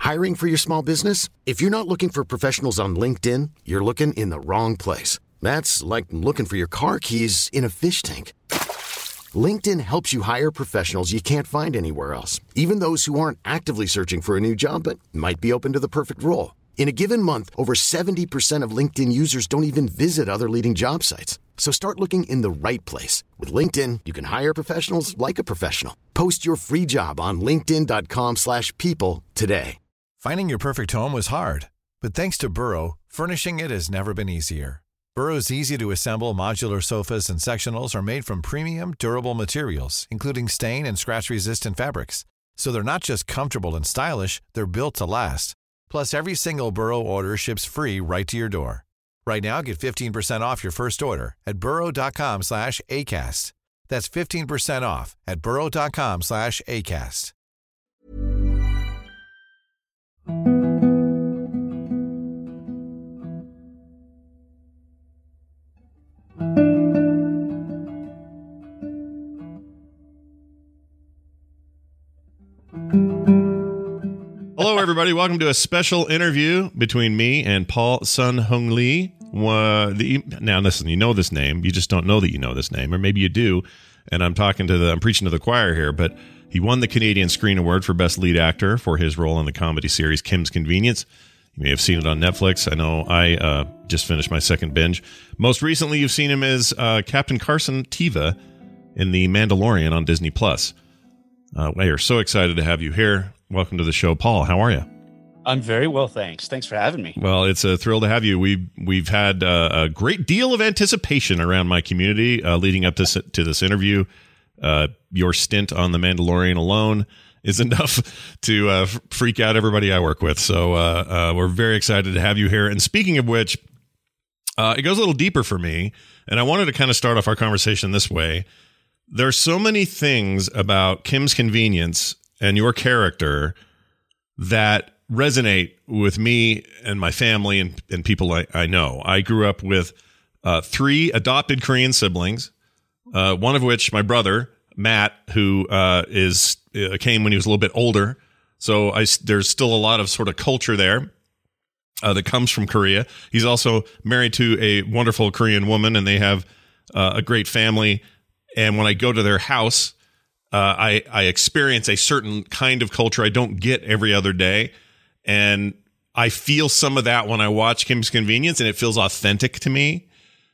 Hiring for your small business? If you're not looking for professionals on LinkedIn, you're looking in the wrong place. That's like looking for your car keys in a fish tank. LinkedIn helps you hire professionals you can't find anywhere else, even those who aren't actively searching for a new job but might be open to the perfect role. In a given month, over 70% of LinkedIn users don't even visit other leading job sites. So start looking in the right place. With LinkedIn, you can hire professionals like a professional. Post your free job on linkedin.com/people today. Finding your perfect home was hard, but thanks to Burrow, furnishing it has never been easier. Burrow's easy-to-assemble modular sofas and sectionals are made from premium, durable materials, including stain and scratch-resistant fabrics. So they're not just comfortable and stylish, they're built to last. Plus, every single Burrow order ships free right to your door. Right now, get 15% off your first order at burrow.com/ACAST. That's 15% off at burrow.com/ACAST. Hello, everybody. Welcome to a special interview between me and Paul Sun-Hung Lee. Now, listen, you know this name. You just don't know that you know this name, or maybe you do. And I'm preaching to the choir here, but he won the Canadian Screen Award for Best Lead Actor for his role in the comedy series Kim's Convenience. You may have seen it on Netflix. I know I just finished my second binge. Most recently, you've seen him as Captain Carson Teva in The Mandalorian on Disney+. We are so excited to have you here. Welcome to the show, Paul. How are you? I'm very well, thanks. Thanks for having me. Well, it's a thrill to have you. We've had a great deal of anticipation around my community leading up to this interview. Your stint on The Mandalorian alone is enough to freak out everybody I work with. So we're very excited to have you here. And speaking of which, it goes a little deeper for me. And I wanted to kind of start off our conversation this way. There's so many things about Kim's Convenience and your character that resonate with me and my family and people I know. I grew up with 3 adopted Korean siblings, one of which, my brother, Matt, who came when he was a little bit older. So there's still a lot of sort of culture there that comes from Korea. He's also married to a wonderful Korean woman, and they have a great family. And when I go to their house, I experience a certain kind of culture I don't get every other day. And I feel some of that when I watch Kim's Convenience, and it feels authentic to me.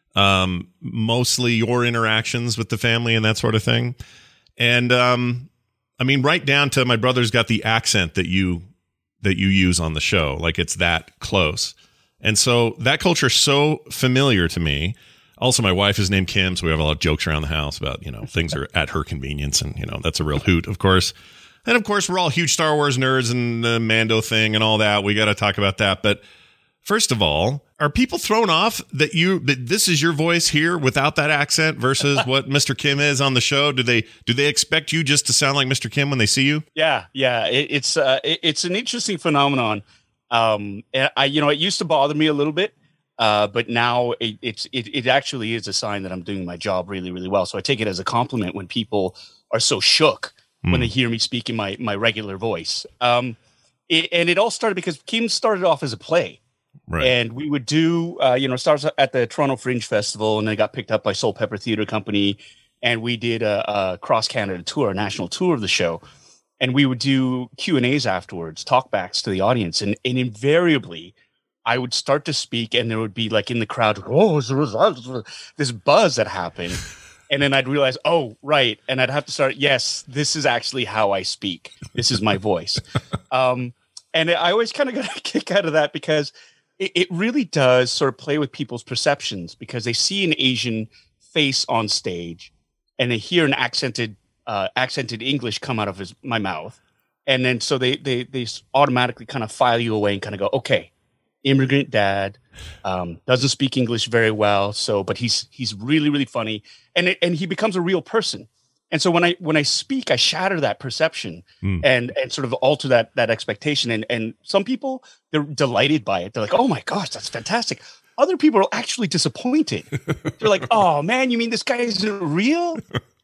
Mostly your interactions with the family and that sort of thing. And I mean, right down to my brother's got the accent that you use on the show. Like, it's that close. And so that culture is so familiar to me. Also, my wife is named Kim, so we have a lot of jokes around the house about, things are at her convenience, and, that's a real hoot, of course. And, of course, we're all huge Star Wars nerds and the Mando thing and all that. We got to talk about that. But first of all, are people thrown off that this is your voice here without that accent versus what Mr. Kim is on the show? Do they expect you just to sound like Mr. Kim when they see you? Yeah. It's an interesting phenomenon. And it used to bother me a little bit. But now it actually is a sign that I'm doing my job really, really well. So I take it as a compliment when people are so shook when they hear me speak in my regular voice. And it all started because Kim started off as a play. Right. And we would do, starts at the Toronto Fringe Festival, and then it got picked up by Soul Pepper Theatre Company. And we did a cross-Canada tour, a national tour of the show. And we would do Q&As afterwards, talkbacks to the audience. And invariably, I would start to speak, and there would be, like, in the crowd, this buzz that happened. And then I'd realize, oh, right. And I'd have to start, yes, this is actually how I speak. This is my voice. And I always kind of got a kick out of that because it really does sort of play with people's perceptions, because they see an Asian face on stage and they hear an accented English come out of my mouth. And then so they automatically kind of file you away and kind of go, okay, immigrant dad, doesn't speak English very well. But he's really, really funny. And he becomes a real person. And so when I speak, I shatter that perception and sort of alter that expectation. And some people, they're delighted by it. They're like, oh my gosh, that's fantastic. Other people are actually disappointed. They're like, oh man, you mean this guy isn't real?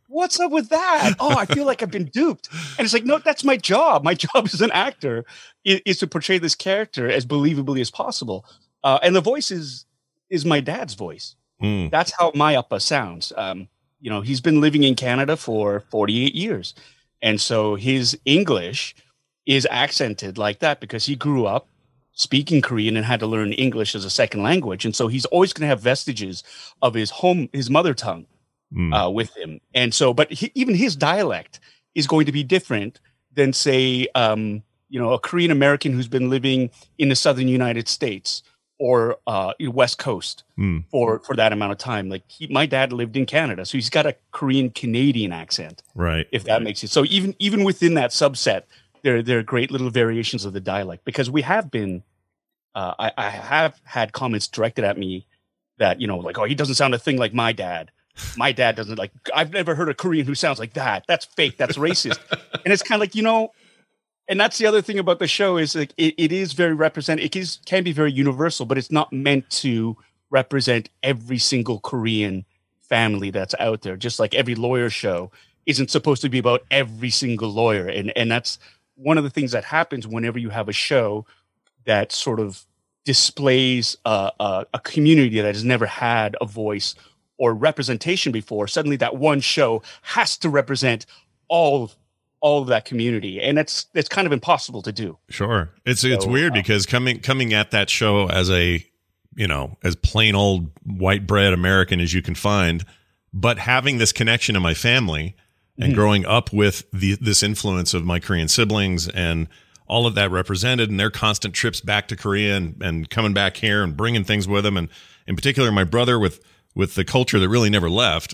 what's up with that? Oh, I feel like I've been duped. And it's like, no, that's my job. My job as an actor is to portray this character as believably as possible. And the voice is my dad's voice. That's how my Appa sounds. He's been living in Canada for 48 years. And so his English is accented like that because he grew up speaking Korean and had to learn English as a second language. And so he's always going to have vestiges of his mother tongue with him. And so, but even his dialect is going to be different than, say, a Korean American who's been living in the southern United States or West Coast for that amount of time. Like my dad lived in Canada, so he's got a Korean Canadian accent, right? If that makes it. So even within that subset, there are great little variations of the dialect, because we have been. I have had comments directed at me that, like, oh, he doesn't sound a thing like my dad. My dad doesn't, like, I've never heard a Korean who sounds like that. That's fake. That's racist. And it's kind of like, and that's the other thing about the show is like it is very representative. It can be very universal, but it's not meant to represent every single Korean family that's out there. Just like every lawyer show isn't supposed to be about every single lawyer. And that's one of the things that happens whenever you have a show that sort of displays a community that has never had a voice or representation before. Suddenly that one show has to represent all of that community, and it's kind of impossible to do. Sure. It's weird because coming at that show as as plain old white bread American as you can find, but having this connection to my family and growing up with this influence of my Korean siblings and all of that represented, and their constant trips back to Korea and coming back here and bringing things with them. And in particular, my brother with the culture that really never left.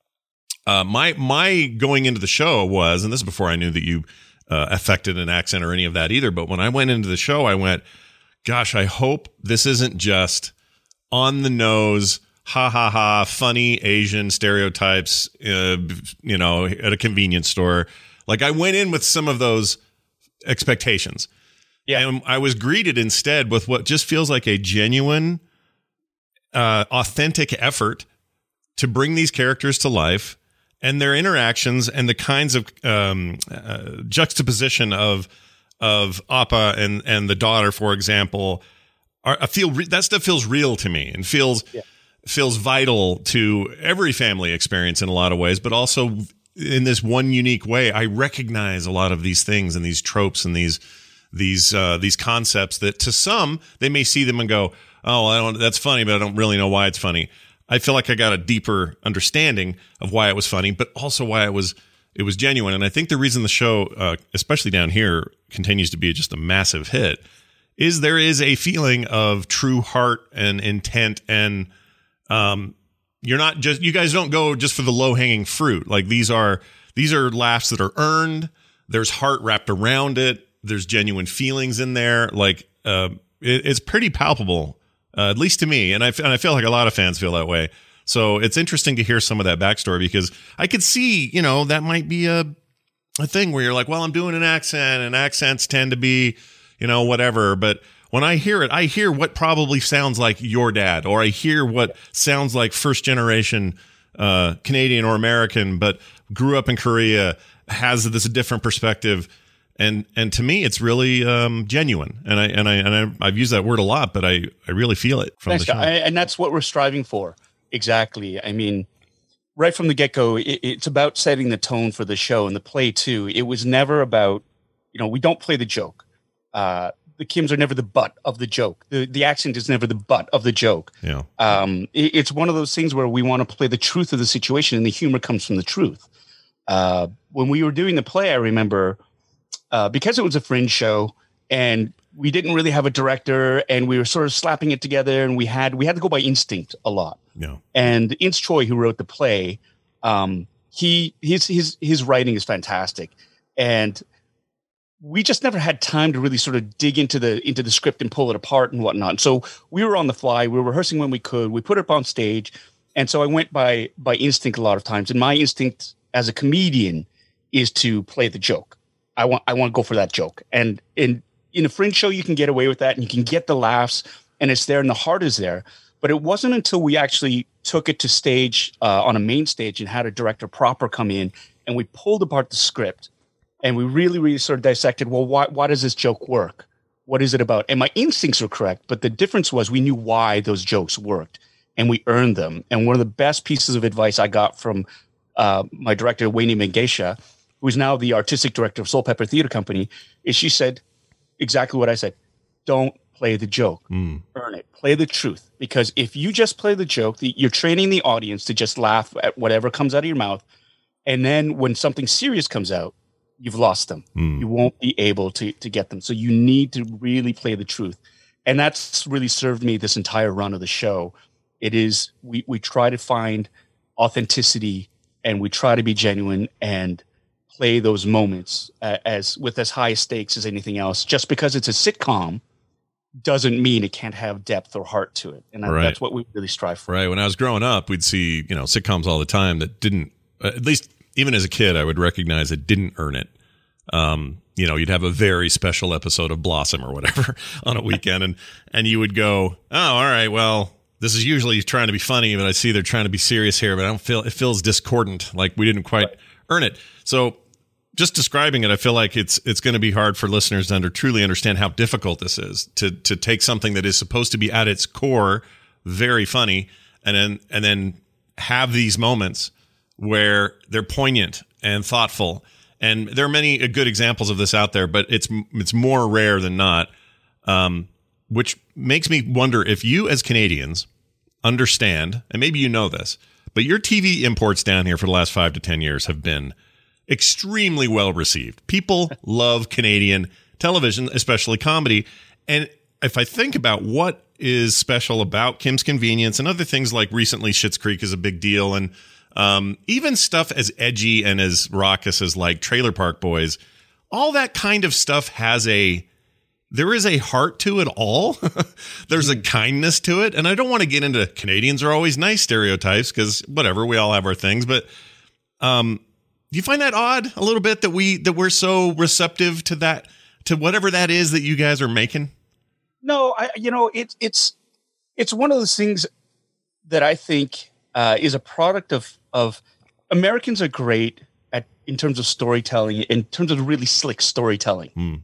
My going into the show was, and this is before I knew that you affected an accent or any of that either. But when I went into the show, I went, gosh, I hope this isn't just on the nose, ha ha ha, funny Asian stereotypes, at a convenience store. Like I went in with some of those expectations. Yeah. And I was greeted instead with what just feels like a genuine, authentic effort to bring these characters to life and their interactions and the kinds of juxtaposition of Appa and the daughter, for example, that stuff feels real to me and feels vital to every family experience in a lot of ways, but also in this one unique way. I recognize a lot of these things and these tropes and these concepts that to some they may see them and go, oh, that's funny, but I don't really know why it's funny. I feel like I got a deeper understanding of why it was funny, but also why it was genuine. And I think the reason the show, especially down here, continues to be just a massive hit is there is a feeling of true heart and intent. And you guys don't go just for the low hanging fruit. Like these are laughs that are earned. There's heart wrapped around it. There's genuine feelings in there. Like it's pretty palpable. At least to me, and I feel like a lot of fans feel that way. So it's interesting to hear some of that backstory because I could see, that might be a thing where you're like, well, I'm doing an accent, and accents tend to be, whatever. But when I hear it, I hear what probably sounds like your dad, or I hear what sounds like first generation Canadian or American, but grew up in Korea, has this different perspective. And to me, it's really genuine, and I've used that word a lot, but I really feel it from the show. And that's what we're striving for. Exactly. I mean, right from the get-go, it's about setting the tone for the show and the play too. It was never about, we don't play the joke. The Kims are never the butt of the joke. The accent is never the butt of the joke. Yeah. It's one of those things where we want to play the truth of the situation, and the humor comes from the truth. When we were doing the play, I remember. Because it was a fringe show and we didn't really have a director and we were sort of slapping it together, and we had to go by instinct a lot. Yeah. And Ince Choi, who wrote the play, his writing is fantastic. And we just never had time to really sort of dig into the script and pull it apart and whatnot. So we were on the fly. We were rehearsing when we could. We put it up on stage. And so I went by instinct a lot of times. And my instinct as a comedian is to play the joke. I want to go for that joke. And in a fringe show, you can get away with that and you can get the laughs and it's there and the heart is there. But it wasn't until we actually took it to stage on a main stage and had a director proper come in, and we pulled apart the script and we really, really sort of dissected, well, why does this joke work? What is it about? And my instincts were correct, but the difference was we knew why those jokes worked and we earned them. And one of the best pieces of advice I got from my director, Wayne Mengesha, who is now the artistic director of Soul Pepper Theater Company, is she said exactly what I said. Don't play the joke. Earn it. Play the truth. Because if you just play the joke, you're training the audience to just laugh at whatever comes out of your mouth. And then when something serious comes out, you've lost them. You won't be able to get them. So you need to really play the truth. And that's really served me this entire run of the show. It is, we try to find authenticity and we try to be genuine and play those moments as high stakes as anything else. Just because it's a sitcom doesn't mean it can't have depth or heart to it. And that's what we really strive for. Right. When I was growing up, we'd see, sitcoms all the time that didn't, at least even as a kid, I would recognize it didn't earn it. You'd have a very special episode of Blossom or whatever on a weekend and you would go, oh, all right, well, this is usually trying to be funny, but I see they're trying to be serious here, but it feels discordant. Like we didn't quite earn it. So just describing it, I feel like it's going to be hard for listeners to truly understand how difficult this is to take something that is supposed to be at its core very funny and then have these moments where they're poignant and thoughtful. And there are many good examples of this out there, but it's more rare than not, which makes me wonder if you as Canadians understand, and maybe you know this, but your TV imports down here for the last 5 to 10 years have been extremely well received. People love Canadian television, especially comedy. And if I think about what is special about Kim's Convenience and other things like recently Schitt's Creek is a big deal, and even stuff as edgy and as raucous as like Trailer Park Boys, all that kind of stuff there is a heart to it all. There's a kindness to it. And I don't want to get into Canadians are always nice stereotypes because whatever, we all have our things. But do you find that odd a little bit that we're so receptive to that, to whatever that is that you guys are making? No, it's one of those things that I think is a product of Americans are great in terms of storytelling, in terms of really slick storytelling.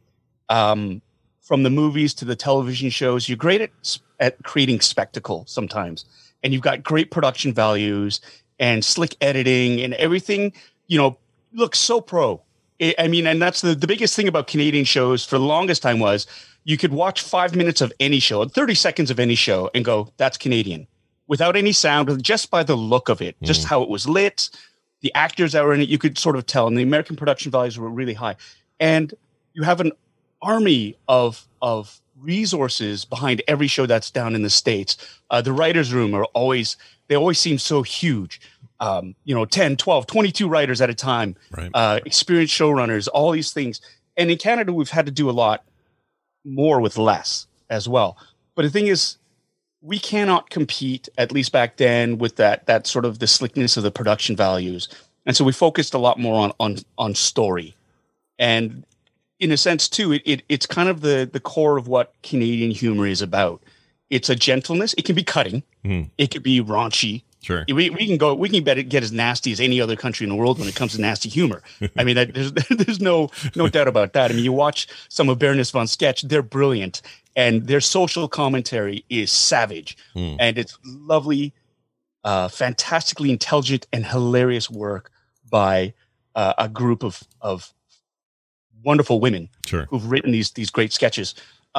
From the movies to the television shows, you're great at creating spectacle sometimes, and you've got great production values and slick editing and everything. Looks so pro. And that's the biggest thing about Canadian shows for the longest time was you could watch 5 minutes of any show, 30 seconds of any show, and go, that's Canadian, without any sound, just by the look of it, just how it was lit, the actors that were in it, you could sort of tell. And the American production values were really high. And you have an army of resources behind every show that's down in the States. The writers' room always seem so huge. 10, 12, 22 writers at a time, right. Experienced showrunners, all these things. And in Canada, we've had to do a lot more with less as well. But the thing is, we cannot compete, at least back then, with that sort of the slickness of the production values. And so we focused a lot more on story. And in a sense, too, it's kind of the core of what Canadian humor is about. It's a gentleness. It can be cutting. It could be raunchy. Sure. We can get as nasty as any other country in the world when it comes to nasty humor. I mean, there's no doubt about that. I mean, you watch some of Baroness von Sketch, they're brilliant, and their social commentary is savage, and it's lovely, fantastically intelligent and hilarious work by a group of wonderful women who've written these great sketches.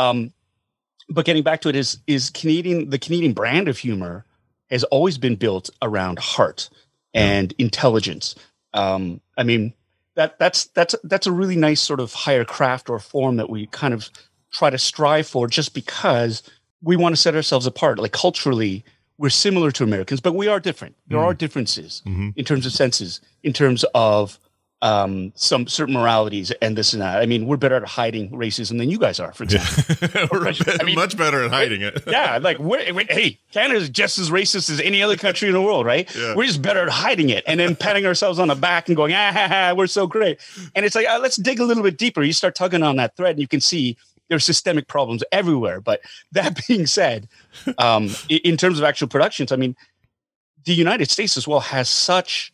But getting back to it, is the Canadian brand of humor has always been built around heart and intelligence. I mean, that's a really nice sort of higher craft or form that we kind of try to strive for, just because we want to set ourselves apart. Like culturally, we're similar to Americans, but we are different. There are differences in terms of senses, in terms of some certain moralities and this and that. I mean, we're better at hiding racism than you guys are, for example. We're much better at hiding it. Yeah, like hey, Canada's just as racist as any other country in the world, right? Yeah. We're just better at hiding it and then patting ourselves on the back and going, we're so great. And it's like, let's dig a little bit deeper. You start tugging on that thread and you can see there's systemic problems everywhere. But that being said, in terms of actual productions, I mean, the United States as well has such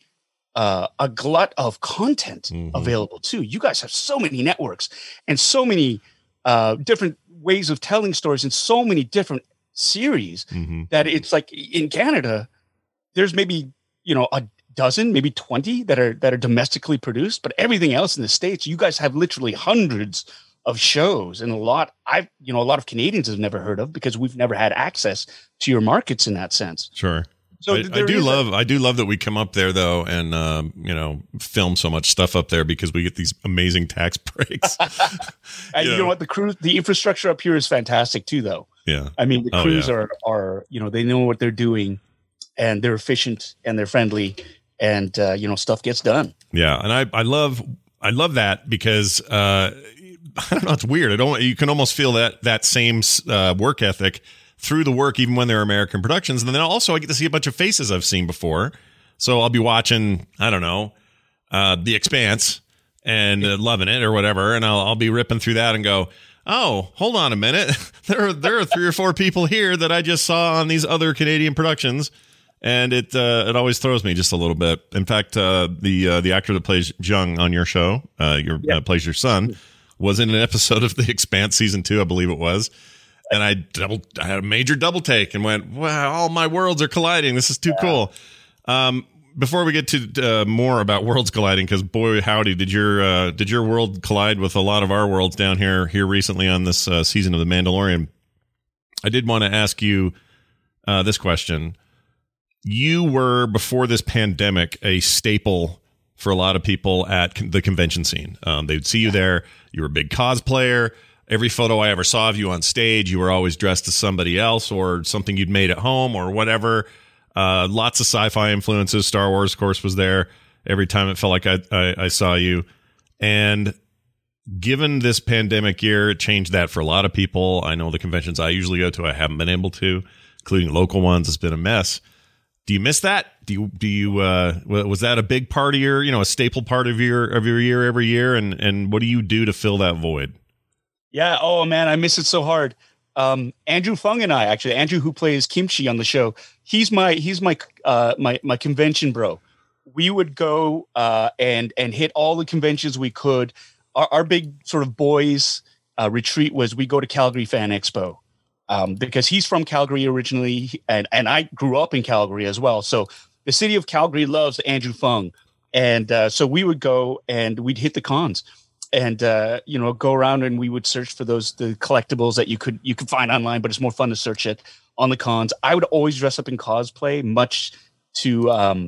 a glut of content available too. You guys have so many networks and so many different ways of telling stories and so many different series that it's like in Canada, there's maybe, a dozen, maybe 20 that are domestically produced, but everything else in the States, you guys have literally hundreds of shows, and a lot of Canadians have never heard of because we've never had access to your markets in that sense. Sure. So I do love that we come up there though, and film so much stuff up there because we get these amazing tax breaks. And you know what, the infrastructure up here is fantastic too, though. Yeah, I mean, the crews are they know what they're doing, and they're efficient and they're friendly, and stuff gets done. Yeah, and I love that because I don't know, it's weird. You can almost feel that same work ethic through the work, even when they're American productions. And then also I get to see a bunch of faces I've seen before. So I'll be watching, I don't know, The Expanse and loving it or whatever. And I'll be ripping through that and go, oh, hold on a minute. There are 3 or 4 people here that I just saw on these other Canadian productions. And it always throws me just a little bit. In fact, the actor that plays Jung on your show, plays your son, was in an episode of The Expanse season 2, I believe it was. And I had a major double take and went, wow, all my worlds are colliding. This is too cool. Before we get to more about worlds colliding, because boy, howdy, did your world collide with a lot of our worlds down here recently on this season of The Mandalorian. I did want to ask you this question. You were, before this pandemic, a staple for a lot of people at the convention scene. They'd see you there. You were a big cosplayer. Every photo I ever saw of you on stage, you were always dressed as somebody else or something you'd made at home or whatever. Lots of sci-fi influences. Star Wars, of course, was there every time it felt like I saw you. And given this pandemic year, it changed that for a lot of people. I know the conventions I usually go to, I haven't been able to, including local ones. It's been a mess. Do you miss that? Do you was that a big part of your, a staple part of your year every year? And what do you do to fill that void? Yeah. Oh man, I miss it so hard. Andrew Fung and I, actually, Andrew, who plays Kimchi on the show, he's my convention bro. We would go and hit all the conventions we could. Our big sort of boys retreat was we go to Calgary Fan Expo because he's from Calgary originally, and I grew up in Calgary as well. So the city of Calgary loves Andrew Fung, and so we would go and we'd hit the cons. And go around and we would search for the collectibles that you could find online, but it's more fun to search it on the cons. I would always dress up in cosplay, much to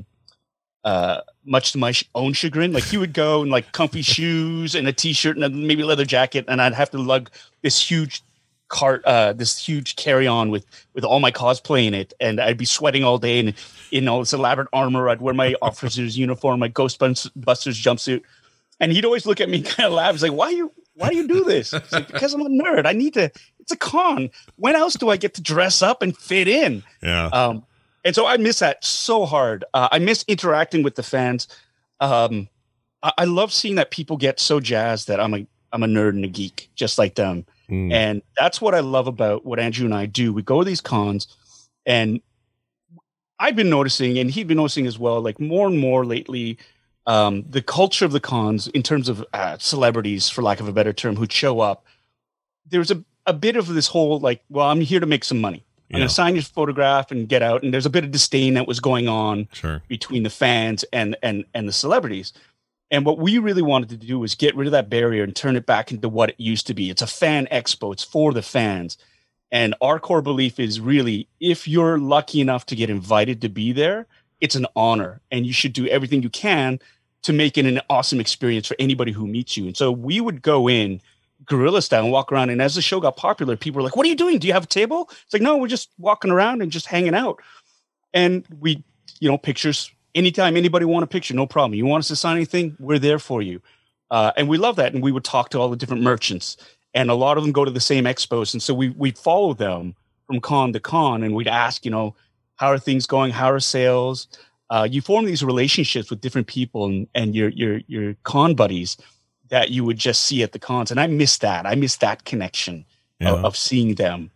my own chagrin. Like, he would go in like comfy shoes and a t-shirt and maybe a leather jacket, and I'd have to lug this huge cart, this huge carry-on with all my cosplay in it, and I'd be sweating all day and in all this elaborate armor. I'd wear my officer's uniform, my Ghostbusters jumpsuit. And he'd always look at me and kind of laugh. He's like, why do you do this? It's like, because I'm a nerd. It's a con. When else do I get to dress up and fit in? Yeah. And so I miss that so hard. I miss interacting with the fans. I love seeing that people get so jazzed that I'm a nerd and a geek, just like them. And that's what I love about what Andrew and I do. We go to these cons, and I've been noticing, and he'd been noticing as well, like more and more lately, the culture of the cons in terms of celebrities, for lack of a better term, who'd show up. There's a bit of this whole like, well, I'm here to make some money. I'm going to sign your photograph and get out. And there's a bit of disdain that was going on between the fans and the celebrities. And what we really wanted to do was get rid of that barrier and turn it back into what it used to be. It's a fan expo. It's for the fans. And our core belief is really, if you're lucky enough to get invited to be there, it's an honor, and you should do everything you can to make it an awesome experience for anybody who meets you. And so we would go in guerrilla style and walk around. And as the show got popular, people were like, what are you doing? Do you have a table? It's like, no, we're just walking around and just hanging out. And we, pictures, anytime anybody want a picture, no problem. You want us to sign anything? We're there for you. And we love that. And we would talk to all the different merchants, and a lot of them go to the same expos. And so we'd follow them from con to con, and we'd ask, how are things going? How are sales? You form these relationships with different people and your con buddies that you would just see at the cons. And I miss that. I miss that connection of seeing them.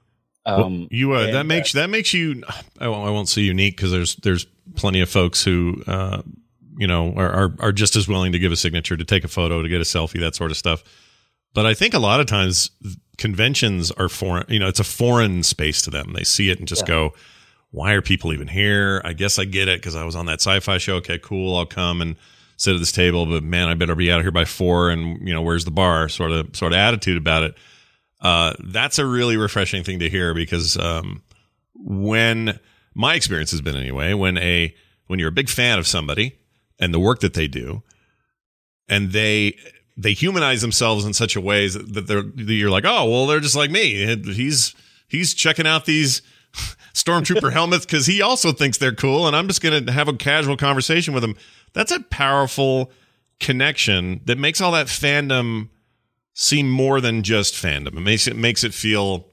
That makes you. I won't say unique, because there's plenty of folks who are just as willing to give a signature, to take a photo, to get a selfie, that sort of stuff. But I think a lot of times conventions are foreign. It's a foreign space to them. They see it and just go, "Why are people even here?" I guess I get it, because I was on that sci-fi show. Okay, cool. I'll come and sit at this table, but man, I better be out of here by 4. And where's the bar? Sort of attitude about it. That's a really refreshing thing to hear, because when my experience has been anyway, when you're a big fan of somebody and the work that they do, and they humanize themselves in such a way that you're like, oh, well, they're just like me. He's checking out these stormtrooper helmets because he also thinks they're cool, and I'm just going to have a casual conversation with him. That's a powerful connection that makes all that fandom seem more than just fandom. It makes it feel,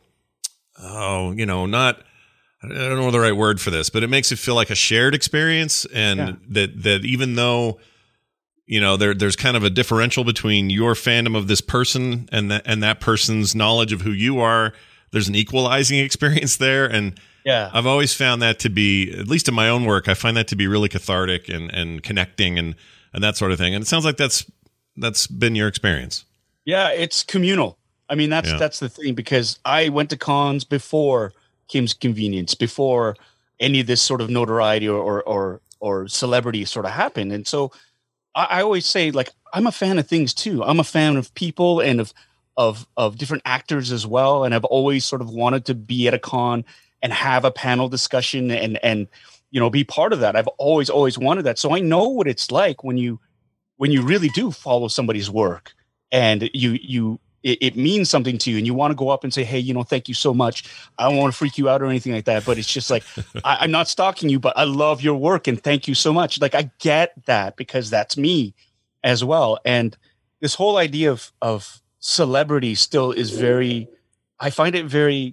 not, I don't know the right word for this, but it makes it feel like a shared experience, and that even though there's kind of a differential between your fandom of this person and that person's knowledge of who you are, there's an equalizing experience there. And I've always found that to be, at least in my own work, I find that to be really cathartic and connecting and that sort of thing. And it sounds like that's been your experience. Yeah, it's communal. I mean, that's the thing, because I went to cons before Kim's Convenience, before any of this sort of notoriety or celebrity sort of happened. And so I always say, like, I'm a fan of things too. I'm a fan of people and of different actors as well. And I've always sort of wanted to be at a con and have a panel discussion and be part of that. I've always wanted that. So I know what it's like when you really do follow somebody's work, and it means something to you, and you want to go up and say, hey, thank you so much. I don't want to freak you out or anything like that, but it's just like, I'm not stalking you, but I love your work and thank you so much. Like, I get that, because that's me as well. And this whole idea of celebrity still is I find it very,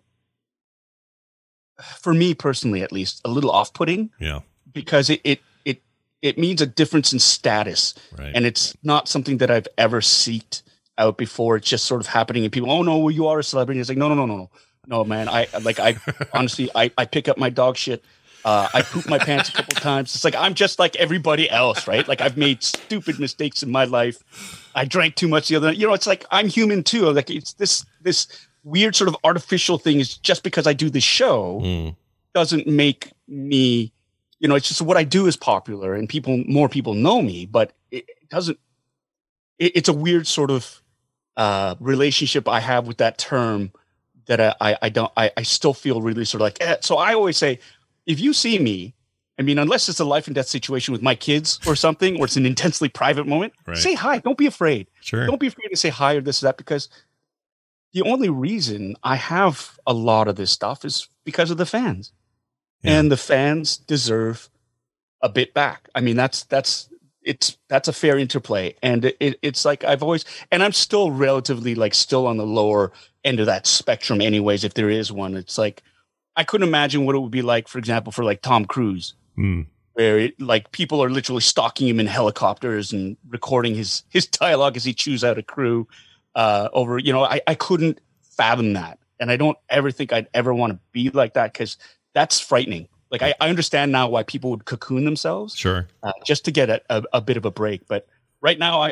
for me personally, at least, a little off-putting. Yeah. Because it means a difference in status. Right. And it's not something that I've ever seeked out before. It's just sort of happening, and people, oh no, well, you are a celebrity. It's like, no, man. I honestly, I pick up my dog shit. I poop my pants a couple times. It's like, I'm just like everybody else, right? Like, I've made stupid mistakes in my life. I drank too much the other night. It's like, I'm human too. Like, it's this weird sort of artificial thing is just because I do this show doesn't make me, it's just what I do is popular and more people know me, but it doesn't, it's a weird sort of relationship I have with that term that I still feel really sort of like, So I always say, if you see me, I mean, unless it's a life and death situation with my kids or something, or it's an intensely private moment, say hi. Don't be afraid. Sure. Don't be afraid to say hi or this or that, because the only reason I have a lot of this stuff is because of the fans. Yeah. And the fans deserve a bit back. I mean, that's a fair interplay. And it's like, I've always, and I'm still relatively still on the lower end of that spectrum anyways, if there is one. It's like, I couldn't imagine what it would be like, for example, for Tom Cruise, where people are literally stalking him in helicopters and recording his dialogue as he chews out a crew over, I couldn't fathom that. And I don't ever think I'd ever want to be like that, because that's frightening. Like, I understand now why people would cocoon themselves, just to get a bit of a break. But right now,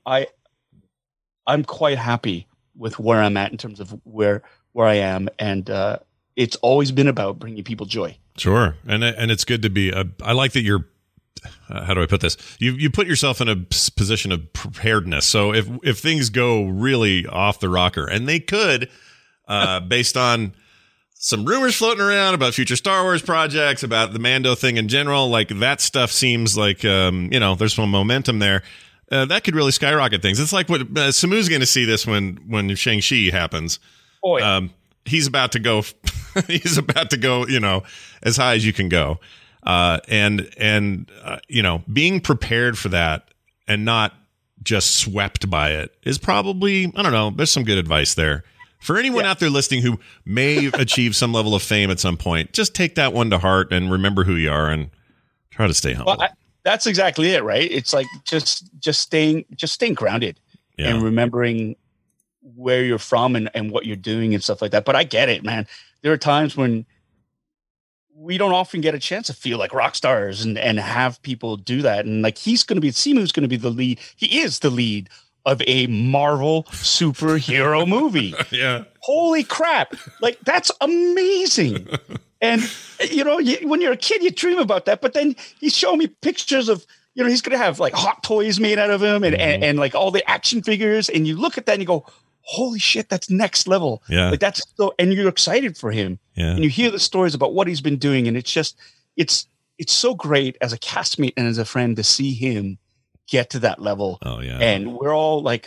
I'm quite happy with where I'm at in terms of where I am, and it's always been about bringing people joy. Sure, and it's good to be. I like that you're. How do I put this? You put yourself in a position of preparedness. So if things go really off the rocker, and they could, based on some rumors floating around about future Star Wars projects, about the Mando thing in general, like that stuff seems like, there's some momentum there. That could really skyrocket things. It's like what Samu's going to see this when Shang-Chi happens. Oh, yeah. He's about to go, as high as you can go. Being prepared for that and not just swept by it is probably, I don't know, there's some good advice there. For anyone out there listening who may achieve some level of fame at some point, just take that one to heart and remember who you are and try to stay humble. Well, that's exactly it, right? It's like just staying grounded and remembering where you're from and what you're doing and stuff like that. But I get it, man. there are times when we don't often get a chance to feel like rock stars and have people do that. And like, Simu's going to be the lead. He is the lead of a Marvel superhero movie. Yeah. Holy crap. Like, that's amazing. And, when you're a kid, you dream about that. But then he's showing me pictures of, he's going to have like hot toys made out of him and like all the action figures. And you look at that and you go, holy shit, that's next level. Yeah. Like, that's so, and you're excited for him. Yeah. And you hear the stories about what he's been doing. And it's so great as a castmate and as a friend to see him get to that level. Oh yeah. And we're all like,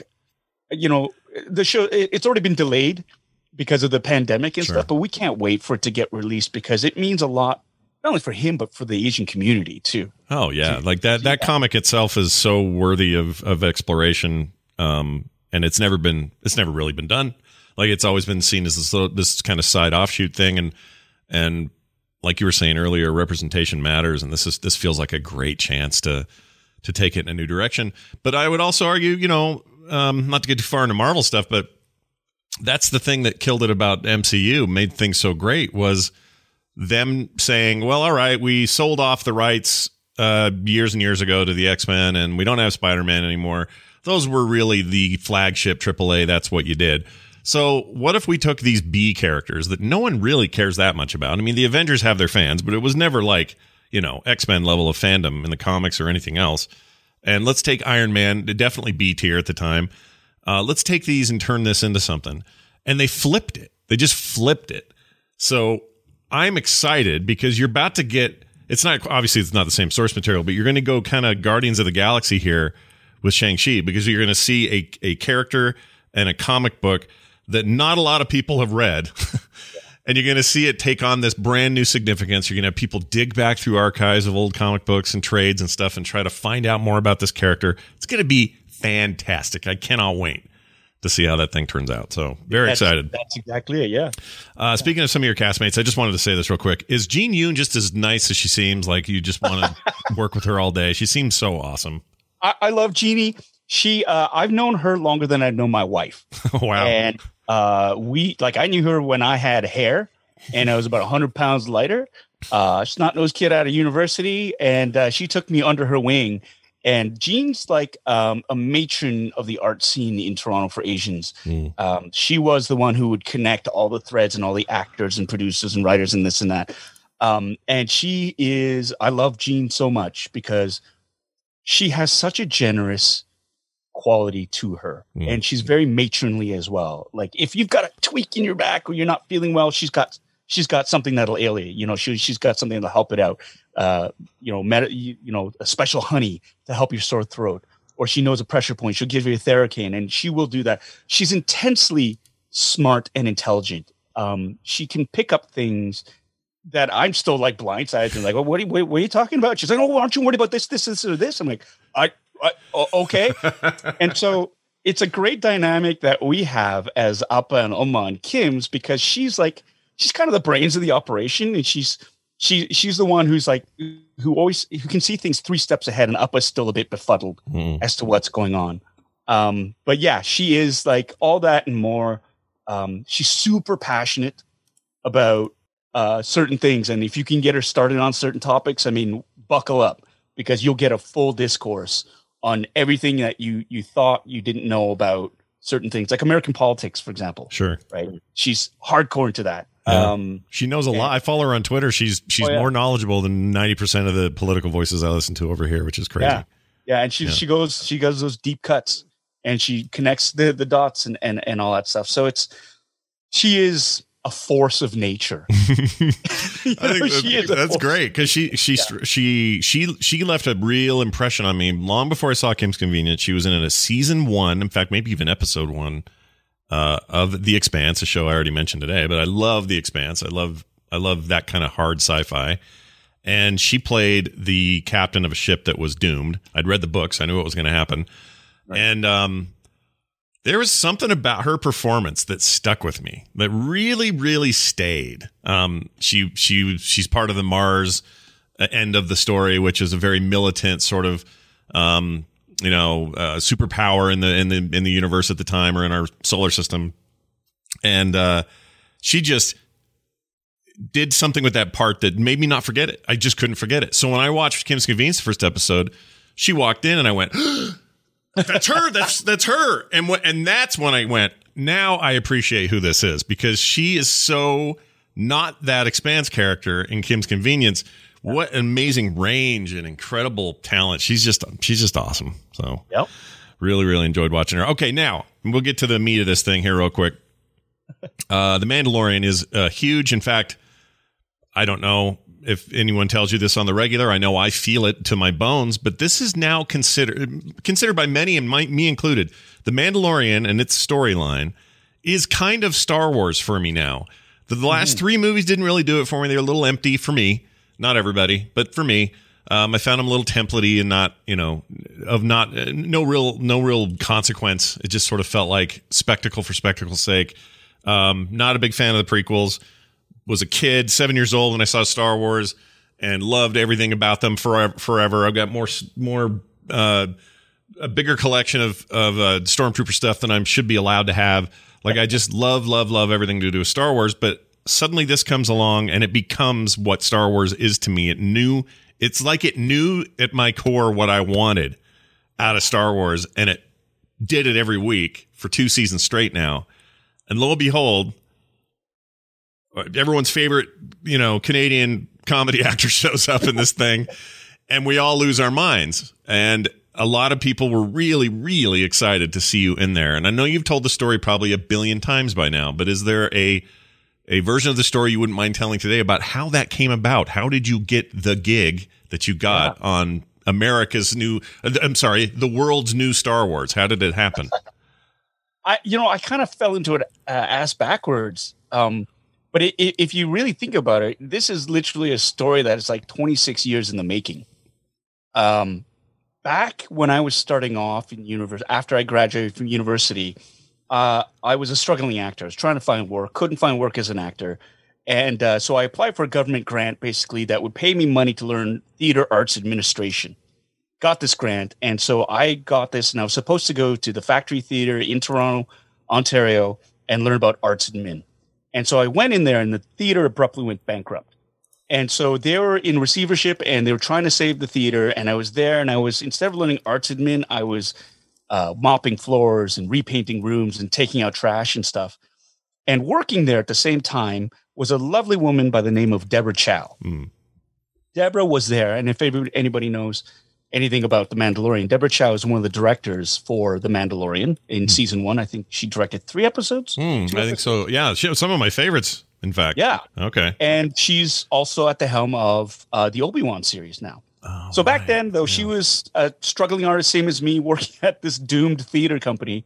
the show, it's already been delayed because of the pandemic and stuff, but we can't wait for it to get released because it means a lot, not only for him, but for the Asian community too. Oh yeah. Like that comic itself is so worthy of exploration. And it's never really been done. Like, it's always been seen as this kind of side offshoot thing. And like you were saying earlier, representation matters. And this feels like a great chance to take it in a new direction. But I would also argue, not to get too far into Marvel stuff, but that's the thing that killed it about MCU, made things so great, was them saying, well, all right, we sold off the rights years and years ago to the X-Men, and we don't have Spider-Man anymore. Those were really the flagship AAA. That's what you did. So what if we took these B characters that no one really cares that much about? I mean, the Avengers have their fans, but it was never like, X-Men level of fandom in the comics or anything else. And let's take Iron Man, definitely B tier at the time. Let's take these and turn this into something. And they flipped it. They just flipped it. So I'm excited because you're about to get, it's not the same source material, but you're going to go kind of Guardians of the Galaxy here with Shang-Chi, because you're going to see a character and a comic book that not a lot of people have read. And you're going to see it take on this brand new significance. You're going to have people dig back through archives of old comic books and trades and stuff and try to find out more about this character. It's going to be fantastic. I cannot wait to see how that thing turns out. So very excited. That's exactly it. Yeah. Speaking of some of your castmates, I just wanted to say this real quick. Is Jean Yoon just as nice as she seems? Like, you just want to work with her all day? She seems so awesome. I love Jeannie. I've known her longer than I've known my wife. Wow. And I knew her when I had hair and I was about 100 pounds lighter. Snot-nosed kid out of university. And she took me under her wing. And Jean's like a matron of the art scene in Toronto for Asians. She was the one who would connect all the threads and all the actors and producers and writers and this and that. And I love Jean so much because she has such a generous quality to her. And she's very matronly as well. Like, if you've got a tweak in your back or you're not feeling well, she's got something that'll ail you. She's got something that'll help it out. A special honey to help your sore throat, or she knows a pressure point. She'll give you a Theracane, and she will do that. She's intensely smart and intelligent. She can pick up things that I'm still like blindsided and like, well, what are you talking about? She's like, oh, aren't you worried about this, or this? I'm like, okay. And so it's a great dynamic that we have as Appa and Oma and Kim's, because she's kind of the brains of the operation, and she's the one who can see things 3 steps ahead, and Appa's still a bit befuddled as to what's going on. But yeah, she is like all that and more. She's super passionate about certain things, and if you can get her started on certain topics, I mean, buckle up, because you'll get a full discourse on everything that you thought you didn't know about certain things, like American politics, for example. Sure. Right. She's hardcore into that. Yeah. She knows a lot. I follow her on Twitter. She's more knowledgeable than 90% of the political voices I listen to over here, which is crazy. Yeah. And she goes those deep cuts, and she connects the dots and all that stuff. So she is a force of nature. I think that's great, because she left a real impression on me long before I saw Kim's Convenience. She was in a season 1, in fact, maybe even episode 1 of The Expanse, a show I already mentioned today. But I love The Expanse. I love that kind of hard sci-fi. And she played the captain of a ship that was doomed. I'd read the books. I knew what was going to happen. Right. And there was something about her performance that stuck with me, that really, really stayed. She's part of the Mars end of the story, which is a very militant sort of, superpower in the universe at the time, or in our solar system. And she just did something with that part that made me not forget it. I just couldn't forget it. So when I watched Kim's Convenience, the first episode, she walked in and I went, that's her. That's her. And that's when I went, now I appreciate who this is, because she is so not that Expanse character in Kim's Convenience. What an amazing range and incredible talent. She's just awesome. So yep. Really, really enjoyed watching her. Okay, now we'll get to the meat of this thing here real quick. The Mandalorian is huge. In fact, I don't know if anyone tells you this on the regular. I know I feel it to my bones, but this is now considered by many, and me included, The Mandalorian and its storyline is kind of Star Wars for me now. The last three movies didn't really do it for me. They're a little empty for me. Not everybody, but for me. I found them a little templatey and no real consequence. It just sort of felt like spectacle for spectacle's sake. Not a big fan of the prequels. Was a kid, 7 years old when I saw Star Wars, and loved everything about them forever. I've got a bigger collection of Stormtrooper stuff than I should be allowed to have. Like, I just love everything to do with Star Wars. But suddenly this comes along and it becomes what Star Wars is to me. It's like it knew at my core what I wanted out of Star Wars, and it did it every week for 2 seasons straight now. And lo and behold, everyone's favorite, Canadian comedy actor shows up in this thing, and we all lose our minds. And a lot of people were really, really excited to see you in there. And I know you've told the story probably a billion times by now, but is there a version of the story you wouldn't mind telling today about how that came about? How did you get the gig that you got on the world's new Star Wars? How did it happen? I kind of fell into it ass backwards. But if you really think about it, this is literally a story that is like 26 years in the making. Back when I was starting off in university, after I graduated from university, I was a struggling actor. I was trying to find work, couldn't find work as an actor. And so I applied for a government grant, basically, that would pay me money to learn theater arts administration. Got this grant. And so I got this, and I was supposed to go to the Factory Theater in Toronto, Ontario, and learn about arts admin. And so I went in there, and the theater abruptly went bankrupt. And so they were in receivership, and they were trying to save the theater. And I was there, and instead of learning arts admin, I was mopping floors and repainting rooms and taking out trash and stuff. And working there at the same time was a lovely woman by the name of Deborah Chow. Deborah was there. And if anybody knows anything about The Mandalorian, Deborah Chow is one of the directors for The Mandalorian in season 1. I think she directed 3 episodes. I think so. Yeah. She was some of my favorites, in fact. Yeah. Okay. And she's also at the helm of the Obi-Wan series now. Oh, so back then, though, she was a struggling artist, same as me, working at this doomed theater company.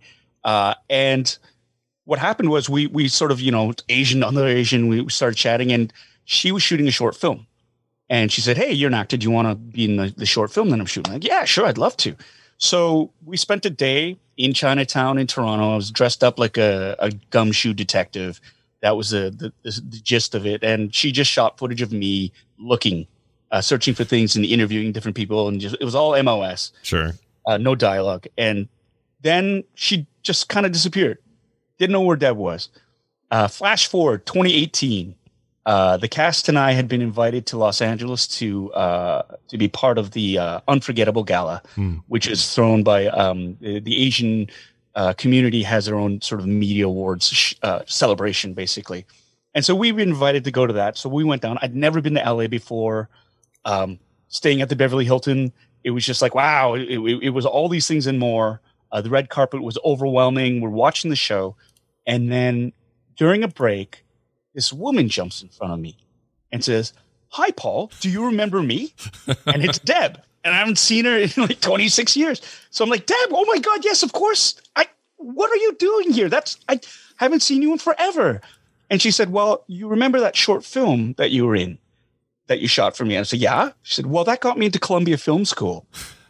And what happened was we sort of, another Asian, we started chatting, and she was shooting a short film. And she said, "Hey, you're an actor. Do you want to be in the short film that I'm shooting?" I'm like, "Yeah, sure. I'd love to." So we spent a day in Chinatown in Toronto. I was dressed up like a gumshoe detective. That was the gist of it. And she just shot footage of me looking, searching for things and interviewing different people. And it was all MOS. Sure. No dialogue. And then she just kind of disappeared. Didn't know where Deb was. Flash forward 2018. The cast and I had been invited to Los Angeles to be part of the Unforgettable Gala, which is thrown by the Asian community has their own sort of media awards celebration, basically. And so we were invited to go to that. So we went down. I'd never been to LA before. Staying at the Beverly Hilton, it was just like, wow, it was all these things and more. The red carpet was overwhelming. We're watching the show. And then during a break, this woman jumps in front of me and says, "Hi, Paul, do you remember me?" And it's Deb. And I haven't seen her in like 26 years. So I'm like, "Deb, oh my God, yes, of course. What are you doing here? I haven't seen you in forever." And she said, "Well, you remember that short film that you were in, that you shot for me?" And I said, "Yeah." She said, "Well, that got me into Columbia Film School."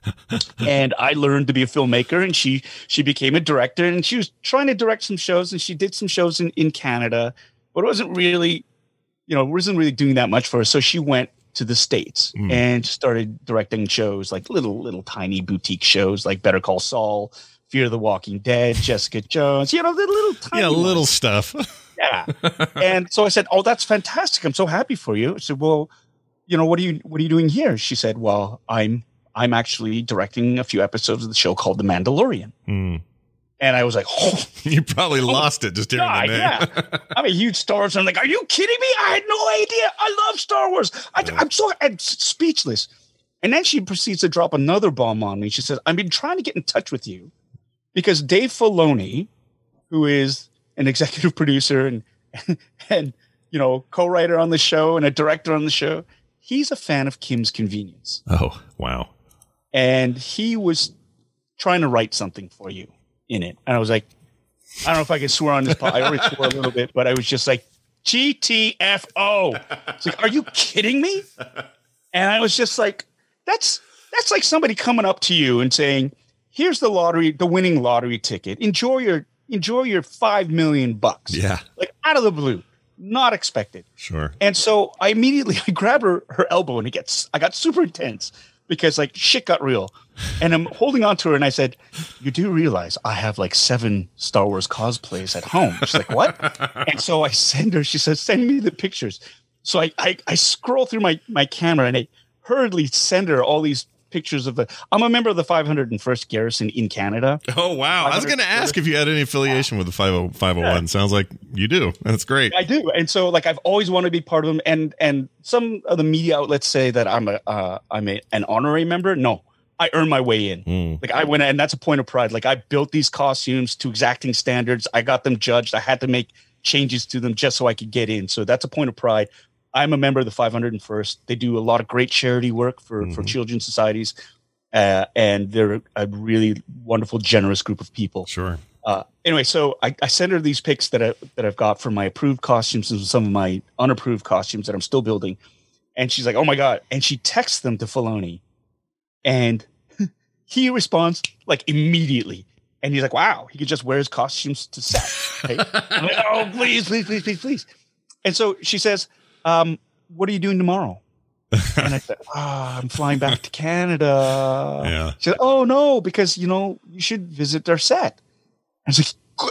And I learned to be a filmmaker, and she became a director, and she was trying to direct some shows, and she did some shows in Canada, but it wasn't really doing that much for her. So she went to the States and started directing shows, like little tiny boutique shows like Better Call Saul, Fear the Walking Dead, Jessica Jones, the little tiny little ones. stuff. Yeah. And so I said, "Oh, that's fantastic. I'm so happy for you." I said, "Well, what are you doing here?" She said, "Well, I'm actually directing a few episodes of the show called The Mandalorian." And I was like, "Oh, you probably lost it just hearing the name." Yeah. I'm a huge Star Wars. I'm like, "Are you kidding me? I had no idea. I love Star Wars. I'm so speechless." And then she proceeds to drop another bomb on me. She says, "I've been trying to get in touch with you because Dave Filoni, who is an executive producer and co-writer on the show and a director on the show, he's a fan of Kim's Convenience." Oh, wow. And he was trying to write something for you in it. And I was like, I don't know if I can swear on this pod. I already swore a little bit, but I was just like, GTFO. It's like, are you kidding me? And I was just like, that's like somebody coming up to you and saying, "Here's the winning lottery ticket. Enjoy your 5 million bucks." Yeah. Like out of the blue, not expected. Sure. And so I grab her elbow and I got super intense because like shit got real. And I'm holding on to her and I said, "You do realize I have like 7 Star Wars cosplays at home." She's like, "What?" And so I she says, "Send me the pictures." So I scroll through my camera and I hurriedly send her all these pictures of I'm a member of the 501st Garrison in Canada. Oh, wow. I was going to ask if you had any affiliation with the 501. Yeah. Sounds like you do. That's great. I do. And so like, I've always wanted to be part of them. And some of the media outlets say that I'm an honorary member. No, I earned my way in. Like I went, and that's a point of pride. Like I built these costumes to exacting standards. I got them judged. I had to make changes to them just so I could get in. So that's a point of pride. I'm a member of the 501st. They do a lot of great charity work for children's societies. And they're a really wonderful, generous group of people. Sure. Anyway, so I sent her these pics that I've got from my approved costumes and some of my unapproved costumes that I'm still building. And she's like, "Oh my God." And she texts them to Filoni. And he responds like immediately. And he's like, "Wow, he could just wear his costumes to set." Right? I'm like, "Oh, please, please, please, please, please." And so she says, "What are you doing tomorrow?" And I said, "I'm flying back to Canada." Yeah. She said, "Oh no, because you should visit our set." I was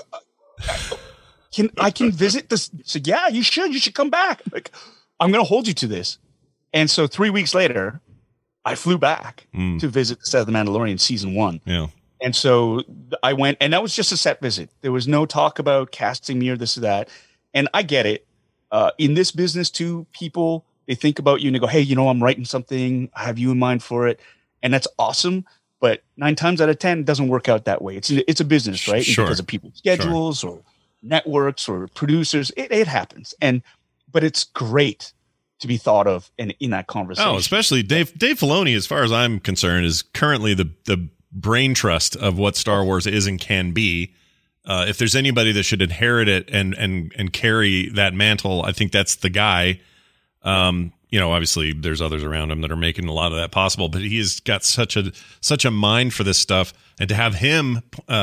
like, I can visit this? She said, "Yeah, you should come back." Like, "I'm going to hold you to this." And so 3 weeks later, I flew back to visit the set of The Mandalorian season 1. Yeah. And so I went, and that was just a set visit. There was no talk about casting me or this or that. And I get it. In this business too, people, they think about you and they go, "Hey, I'm writing something. I have you in mind for it." And that's awesome. But 9 times out of 10, it doesn't work out that way. It's a business, right? Sure. Because of people's schedules or networks or producers, it happens. But it's great to be thought of in that conversation. Oh, especially Dave Filoni, as far as I'm concerned, is currently the brain trust of what Star Wars is and can be. If there's anybody that should inherit it and carry that mantle, I think that's the guy. Obviously there's others around him that are making a lot of that possible, but he has got such a mind for this stuff, and to have him,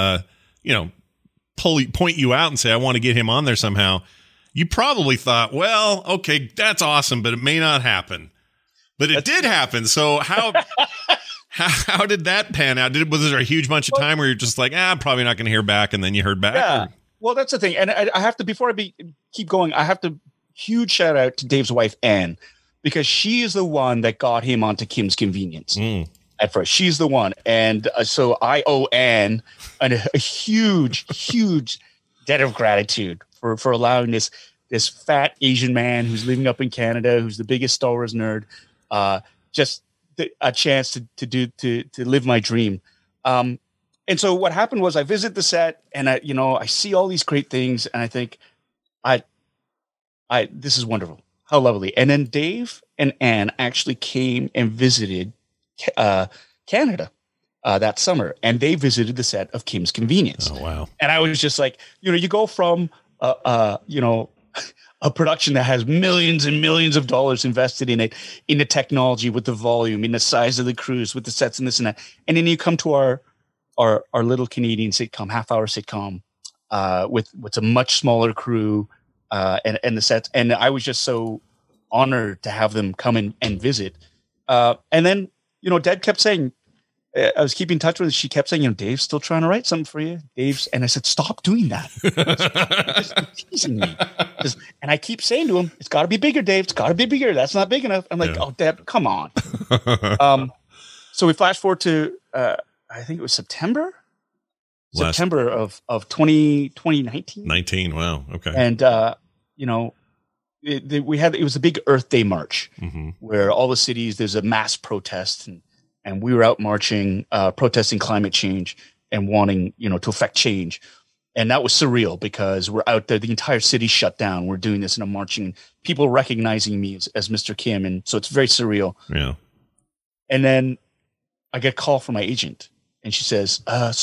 point you out and say, "I want to get him on there somehow." You probably thought, well, okay, that's awesome, but it may not happen. But it did happen. So how did that pan out? Was there a huge bunch of time where you're just like, I'm probably not going to hear back, and then you heard back? Yeah. Well, that's the thing. And I have to, before I keep going, I have to huge shout out to Dave's wife, Anne, because she is the one that got him onto Kim's Convenience at first. She's the one. And so I owe Anne a huge, huge debt of gratitude for allowing this fat Asian man who's living up in Canada, who's the biggest Star Wars nerd, just a chance to live my dream. And so what happened was I visit the set and I see all these great things and I think this is wonderful. How lovely. And then Dave and Anne actually came and visited Canada that summer, and they visited the set of Kim's Convenience. Oh, wow. And I was just like, you go from a production that has millions and millions of dollars invested in it, in the technology, with the volume, in the size of the crews, with the sets and this and that. And then you come to our little Canadian sitcom, half-hour sitcom, with a much smaller crew and the sets. And I was just so honored to have them come in and visit. And then, Dad kept saying, I was keeping in touch with her. She kept saying, Dave's still trying to write something for you. And I said, stop doing that. Stop teasing me. And I keep saying to him, it's got to be bigger, Dave. It's got to be bigger. That's not big enough. I'm like, oh, Deb, come on. So we flash forward to, I think it was September of 2019. 19. Wow. Okay. And, it was a big Earth Day march where all the cities, there's a mass protest and we were out marching, protesting climate change and wanting, to affect change. And that was surreal because we're out there, the entire city shut down. We're doing this and I'm marching, people recognizing me as Mr. Kim. And so it's very surreal. Yeah. And then I get a call from my agent and she says,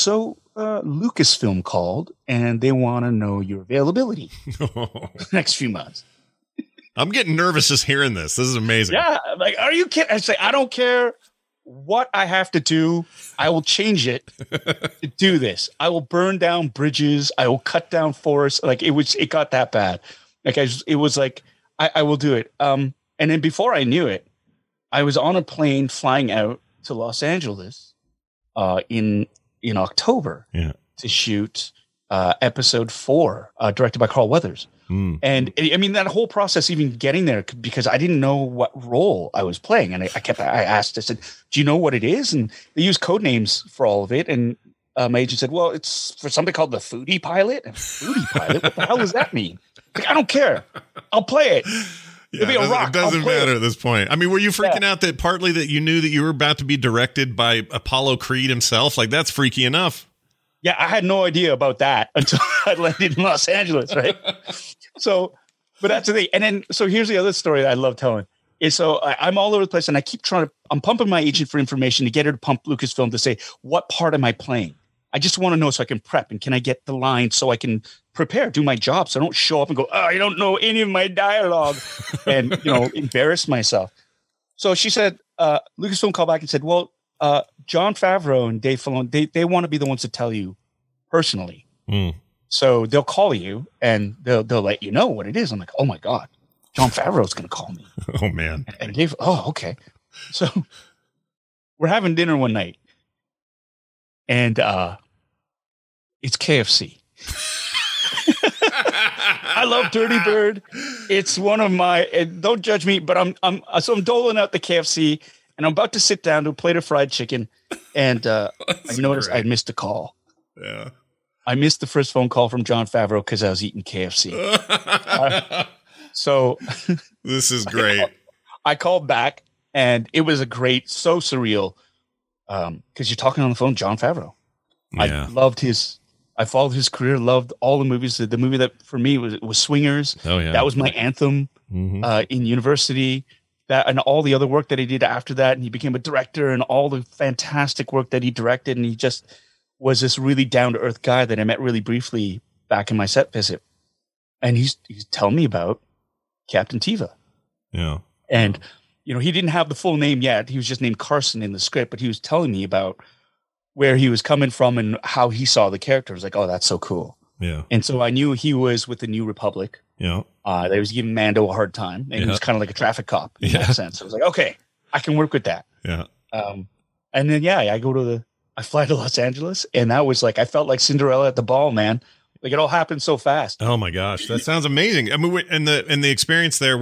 Lucasfilm called and they want to know your availability the next few months. I'm getting nervous just hearing this. This is amazing. Yeah. I'm like, are you kidding? I say, I don't care what I have to do. I will change it to do this. I will burn down bridges. I will cut down forests. Like it got that bad. Like it was like, I will do it. And then before I knew it, I was on a plane flying out to Los Angeles in October to shoot episode 4, directed by Carl Weathers. And I mean, that whole process, even getting there, because I didn't know what role I was playing. And I said, do you know what it is? And they use code names for all of it. And my agent said, well, it's for something called the Foodie Pilot. And Foodie Pilot? What the hell does that mean? Like, I don't care. I'll play it. Yeah, it doesn't matter at this point. I mean, were you freaking out that partly that you knew that you were about to be directed by Apollo Creed himself? Like, that's freaky enough. Yeah, I had no idea about that until I landed in Los Angeles, right? So, but that's the thing. And then, so here's the other story that I love telling. Is I'm all over the place and I keep I'm pumping my agent for information to get her to pump Lucasfilm to say, what part am I playing? I just want to know so I can prep. And can I get the line so I can prepare, do my job so I don't show up and go, oh, I don't know any of my dialogue and, embarrass myself. So she said, Lucasfilm called back and said, well, Jon Favreau and Dave Filoni, they want to be the ones to tell you personally. So they'll call you and they'll let you know what it is. I'm like, oh my God, Jon Favreau's going to call me. Oh man. And Dave, okay. So we're having dinner one night and it's KFC. I love Dirty Bird. It's one of my, don't judge me, but I'm doling out the KFC and I'm about to sit down to a plate of fried chicken. And I noticed I missed a call. Yeah. I missed the first phone call from Jon Favreau because I was eating KFC. So this is great. I called back and it was so surreal. Because you're talking on the phone, Jon Favreau. Yeah. I followed his career, loved all the movies. The movie that for me was Swingers. Oh yeah. That was my anthem in university. That and all the other work that he did after that. And he became a director and all the fantastic work that he directed. And he just was this really down-to-earth guy that I met really briefly back in my set visit. And he's telling me about Captain Teva. Yeah. And, he didn't have the full name yet. He was just named Carson in the script, but he was telling me about where he was coming from and how he saw the character. I was like, oh, that's so cool. Yeah. And so I knew he was with the New Republic. Yeah. They was giving Mando a hard time. And he was kind of like a traffic cop in that sense. I was like, okay, I can work with that. Yeah. And then, I fly to Los Angeles and that was like, I felt like Cinderella at the ball, man. Like it all happened so fast. Oh my gosh. That sounds amazing. I mean, and the experience there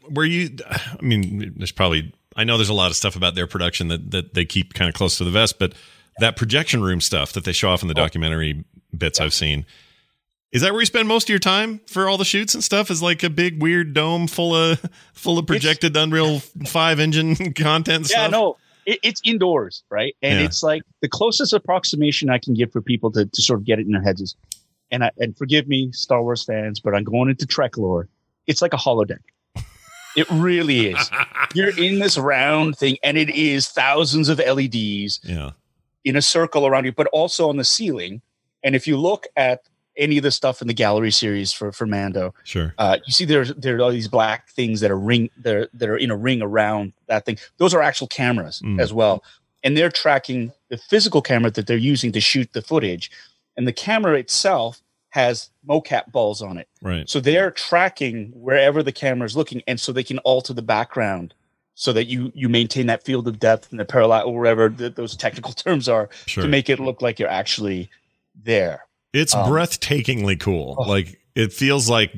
I know there's a lot of stuff about their production that they keep kind of close to the vest, but that projection room stuff that they show off in the documentary bits I've seen, is that where you spend most of your time for all the shoots and stuff? Is like a big weird dome full of projected Unreal 5 engine content stuff? Yeah, no. It's indoors, right? And it's like the closest approximation I can give for people to sort of get it in their heads is, and forgive me, Star Wars fans, but I'm going into Trek lore. It's like a holodeck. It really is. You're in this round thing, and it is thousands of LEDs in a circle around you, but also on the ceiling. And if you look at any of the stuff in the gallery series for Mando, sure, you see there are all these black things that are in a ring around that thing. Those are actual cameras as well, and they're tracking the physical camera that they're using to shoot the footage, and the camera itself has mocap balls on it. Right. So they're tracking wherever the camera is looking, and so they can alter the background so that you maintain that field of depth and the parallax or whatever those technical terms are Sure. to make it look like you're actually there. It's breathtakingly cool. Like it feels like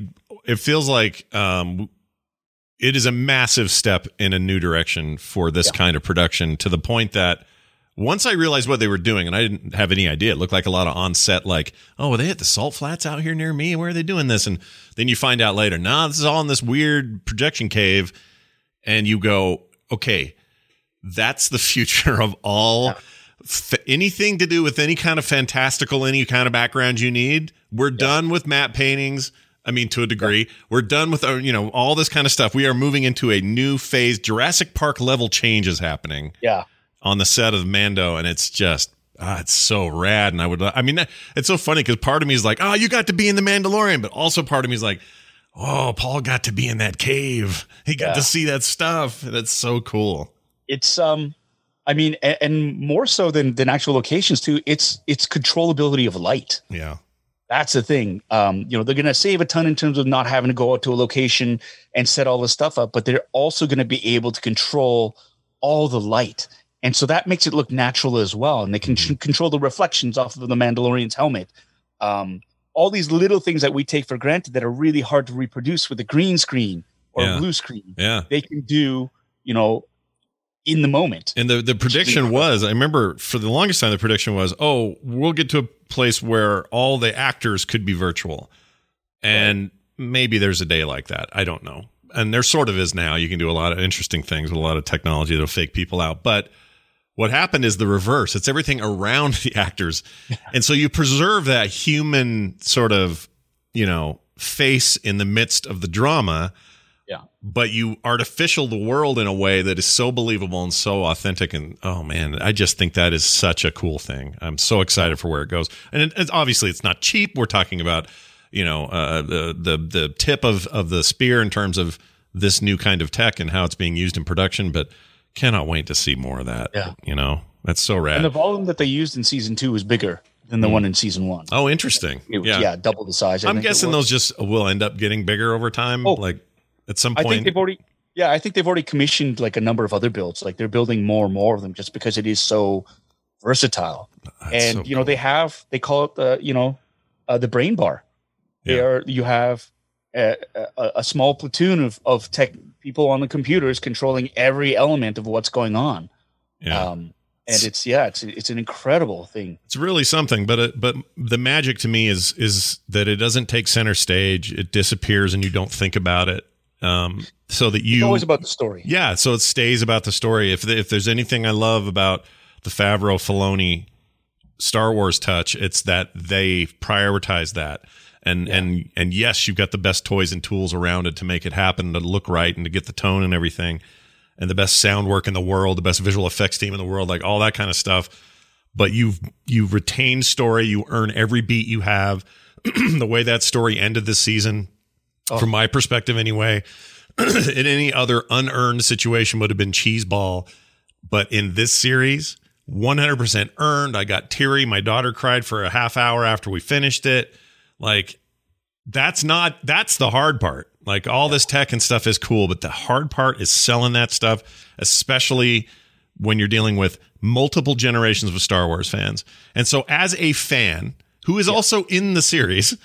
it is a massive step in a new direction for this kind of production, to the point that once I realized what they were doing, and I didn't have any idea, it looked like a lot of on-set, like, oh, they hit the salt flats out here near me. Where are they doing this? And then you find out later, nah, this is all in this weird projection cave. And you go, okay, that's the future of all anything to do with any kind of fantastical, any kind of background you need. We're done with matte paintings. I mean, to a degree, we're done with all this kind of stuff. We are moving into a new phase. Jurassic Park level change is happening. Yeah. On the set of Mando, and it's just it's so rad. And it's so funny because part of me is like, oh, you got to be in the Mandalorian, but also part of me is like, oh, Paul got to be in that cave. He got to see that stuff. That's so cool. It's and more so than actual locations too. It's controllability of light. Yeah. That's the thing. They're going to save a ton in terms of not having to go out to a location and set all this stuff up, but they're also going to be able to control all the light. And so that makes it look natural as well. And they can control the reflections off of the Mandalorian's helmet. All these little things that we take for granted that are really hard to reproduce with a green screen or a blue screen. Yeah. They can do, in the moment. And the prediction was, I remember for the longest time, the prediction was, oh, we'll get to a place where all the actors could be virtual. And maybe there's a day like that. I don't know. And there sort of is now. You can do a lot of interesting things with a lot of technology that'll fake people out. But what happened is the reverse. It's everything around the actors. And so you preserve that human sort of, face in the midst of the drama. Yeah. But you artificial the world in a way that is so believable and so authentic. And oh man, I just think that is such a cool thing. I'm so excited for where it goes. And obviously it's not cheap. We're talking about, the tip of the spear in terms of this new kind of tech and how it's being used in production, but cannot wait to see more of that. Yeah. That's so rad. And the volume that they used in season 2 was bigger than the one in season 1. Oh, interesting. Double the size. I'm guessing those just will end up getting bigger over time. Like at some point. I think they've already commissioned like a number of other builds. Like they're building more and more of them just because it is so versatile. That's and so cool. they call it the brain bar. You have a small platoon of tech people on the computers controlling every element of what's going on. Yeah. And it's an incredible thing. It's really something, but the magic to me is that it doesn't take center stage. It disappears and you don't think about it. So that it's always about the story. Yeah. So it stays about the story. If there's anything I love about the Favreau Filoni Star Wars touch, it's that they prioritize that. And yes, you've got the best toys and tools around it to make it happen, to look right and to get the tone and everything, and the best sound work in the world, the best visual effects team in the world, like all that kind of stuff. But you've retained story. You earn every beat you have. The way that story ended this season, from my perspective anyway, in any other unearned situation would have been cheeseball. But in this series, 100% earned. I got teary. My daughter cried for a half hour after we finished it. Like, that's the hard part. Like, all this tech and stuff is cool, but the hard part is selling that stuff, especially when you're dealing with multiple generations of Star Wars fans. And so as a fan who is also in the series,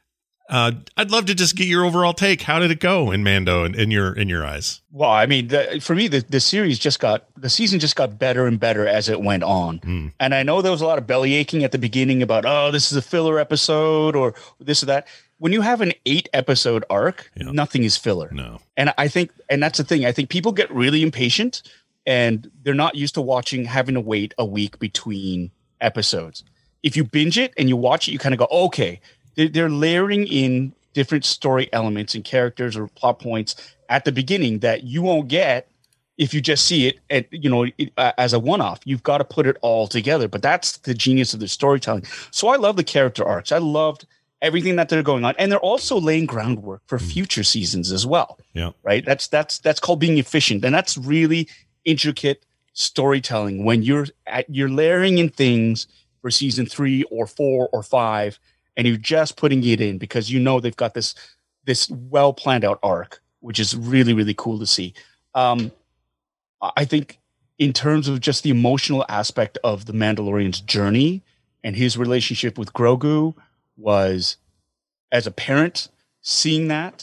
I'd love to just get your overall take. How did it go in Mando in your eyes? Well, I mean, for me, the season just got better and better as it went on. And I know there was a lot of belly aching at the beginning about, oh, this is a filler episode or this or that. When you have an 8-episode arc, nothing is filler. No. And that's the thing. I think people get really impatient and they're not used to having to wait a week between episodes. If you binge it and you watch it, you kind of go, okay, they're layering in different story elements and characters or plot points at the beginning that you won't get if you just see it as a one-off. You've got to put it all together. But that's the genius of the storytelling. So I love the character arcs. I loved everything that they're going on, and they're also laying groundwork for future seasons as well. Yeah, right. That's called being efficient, and that's really intricate storytelling when you're layering in things for season 3 or 4 or 5, and you're just putting it in because they've got this well planned out arc, which is really really cool to see. I think in terms of just the emotional aspect of the Mandalorian's journey and his relationship with Grogu was, as a parent, seeing that,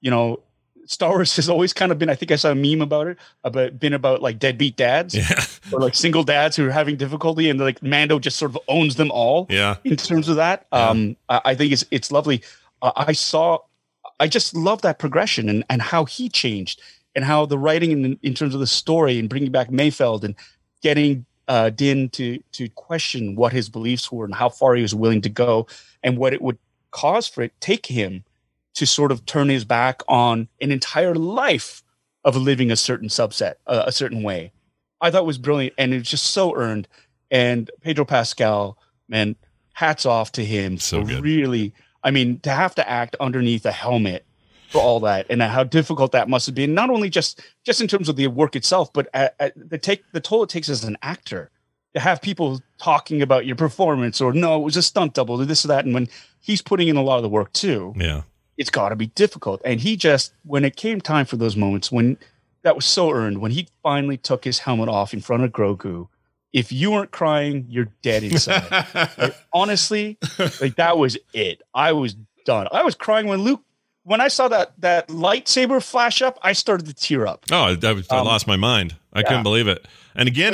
Star Wars has always kind of been, I think I saw a meme about it, about like deadbeat dads or like single dads who are having difficulty, and like Mando just sort of owns them all in terms of that. Yeah. I think it's lovely. I just love that progression and how he changed, and how the writing in terms of the story and bringing back Mayfeld and getting Din to question what his beliefs were and how far he was willing to go, and what it would take him to sort of turn his back on an entire life of living a certain subset, a certain way. I thought was brilliant, and it's just so earned. And Pedro Pascal, man, hats off to him. So good. Really, I mean, to have to act underneath a helmet for all that, and how difficult that must have been, not only just in terms of the work itself, but the toll it takes as an actor to have people talking about your performance, or no, it was a stunt double, or this or that. And when he's putting in a lot of the work too, it's got to be difficult. And he just, when it came time for those moments, when that was so earned, when he finally took his helmet off in front of Grogu, if you weren't crying, you're dead inside. Like, honestly, like that was it. I was done. I was crying when I saw that lightsaber flash up, I started to tear up. Oh, I lost my mind. I couldn't believe it. And again,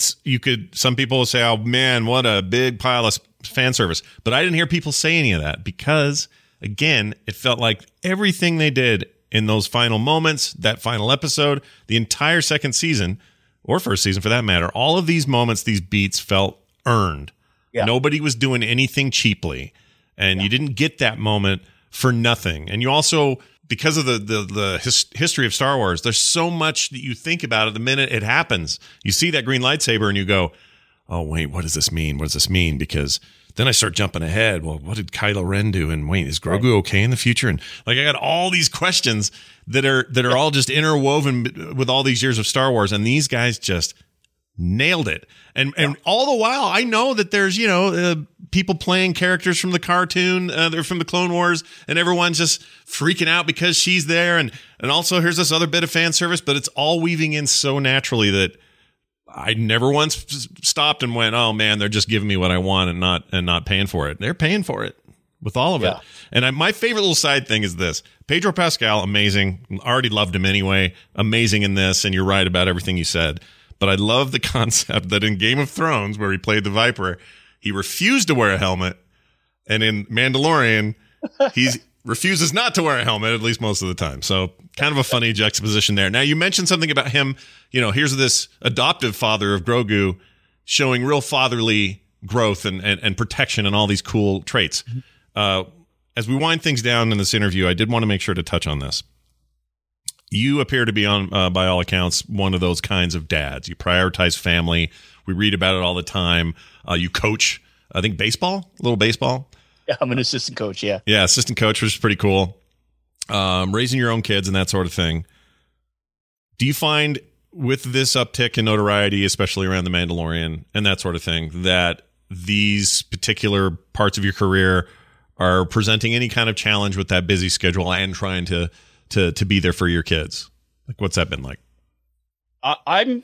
some people will say, oh man, what a big pile of fan service. But I didn't hear people say any of that, because again, it felt like everything they did in those final moments, that final episode, the entire second season, or first season for that matter, all of these moments, these beats felt earned. Yeah. Nobody was doing anything cheaply. And you didn't get that moment for nothing. And you also, because of the history of Star Wars, there's so much that you think about it the minute it happens. You see that green lightsaber and you go, oh, wait, what does this mean? What does this mean? Because then I start jumping ahead. Well, what did Kylo Ren do? And wait, is Grogu okay in the future? And like, I got all these questions that are all just interwoven with all these years of Star Wars. And these guys just nailed it. And all the while, I know that there's, people playing characters from the cartoon, they're from the Clone Wars, and everyone's just freaking out because she's there. And also here's this other bit of fan service, but it's all weaving in so naturally that I never once stopped and went, oh man, they're just giving me what I want and not paying for it. They're paying for it with all of it. And my favorite little side thing is this: Pedro Pascal, amazing. Already loved him anyway. Amazing in this. And you're right about everything you said. But I love the concept that in Game of Thrones, where he played the Viper, he refused to wear a helmet. And in Mandalorian, he refuses not to wear a helmet, at least most of the time. So kind of a funny juxtaposition there. Now, you mentioned something about him. Here's this adoptive father of Grogu showing real fatherly growth and protection and all these cool traits. As we wind things down in this interview, I did want to make sure to touch on this. You appear to be on, by all accounts, one of those kinds of dads. You prioritize family. We read about it all the time. You coach, I think, baseball, a little baseball. Yeah, I'm an assistant coach, yeah. Yeah, assistant coach, which is pretty cool. Raising your own kids and that sort of thing. Do you find with this uptick in notoriety, especially around The Mandalorian and that sort of thing, that these particular parts of your career are presenting any kind of challenge with that busy schedule and trying to be there for your kids? Like, what's that been like? I've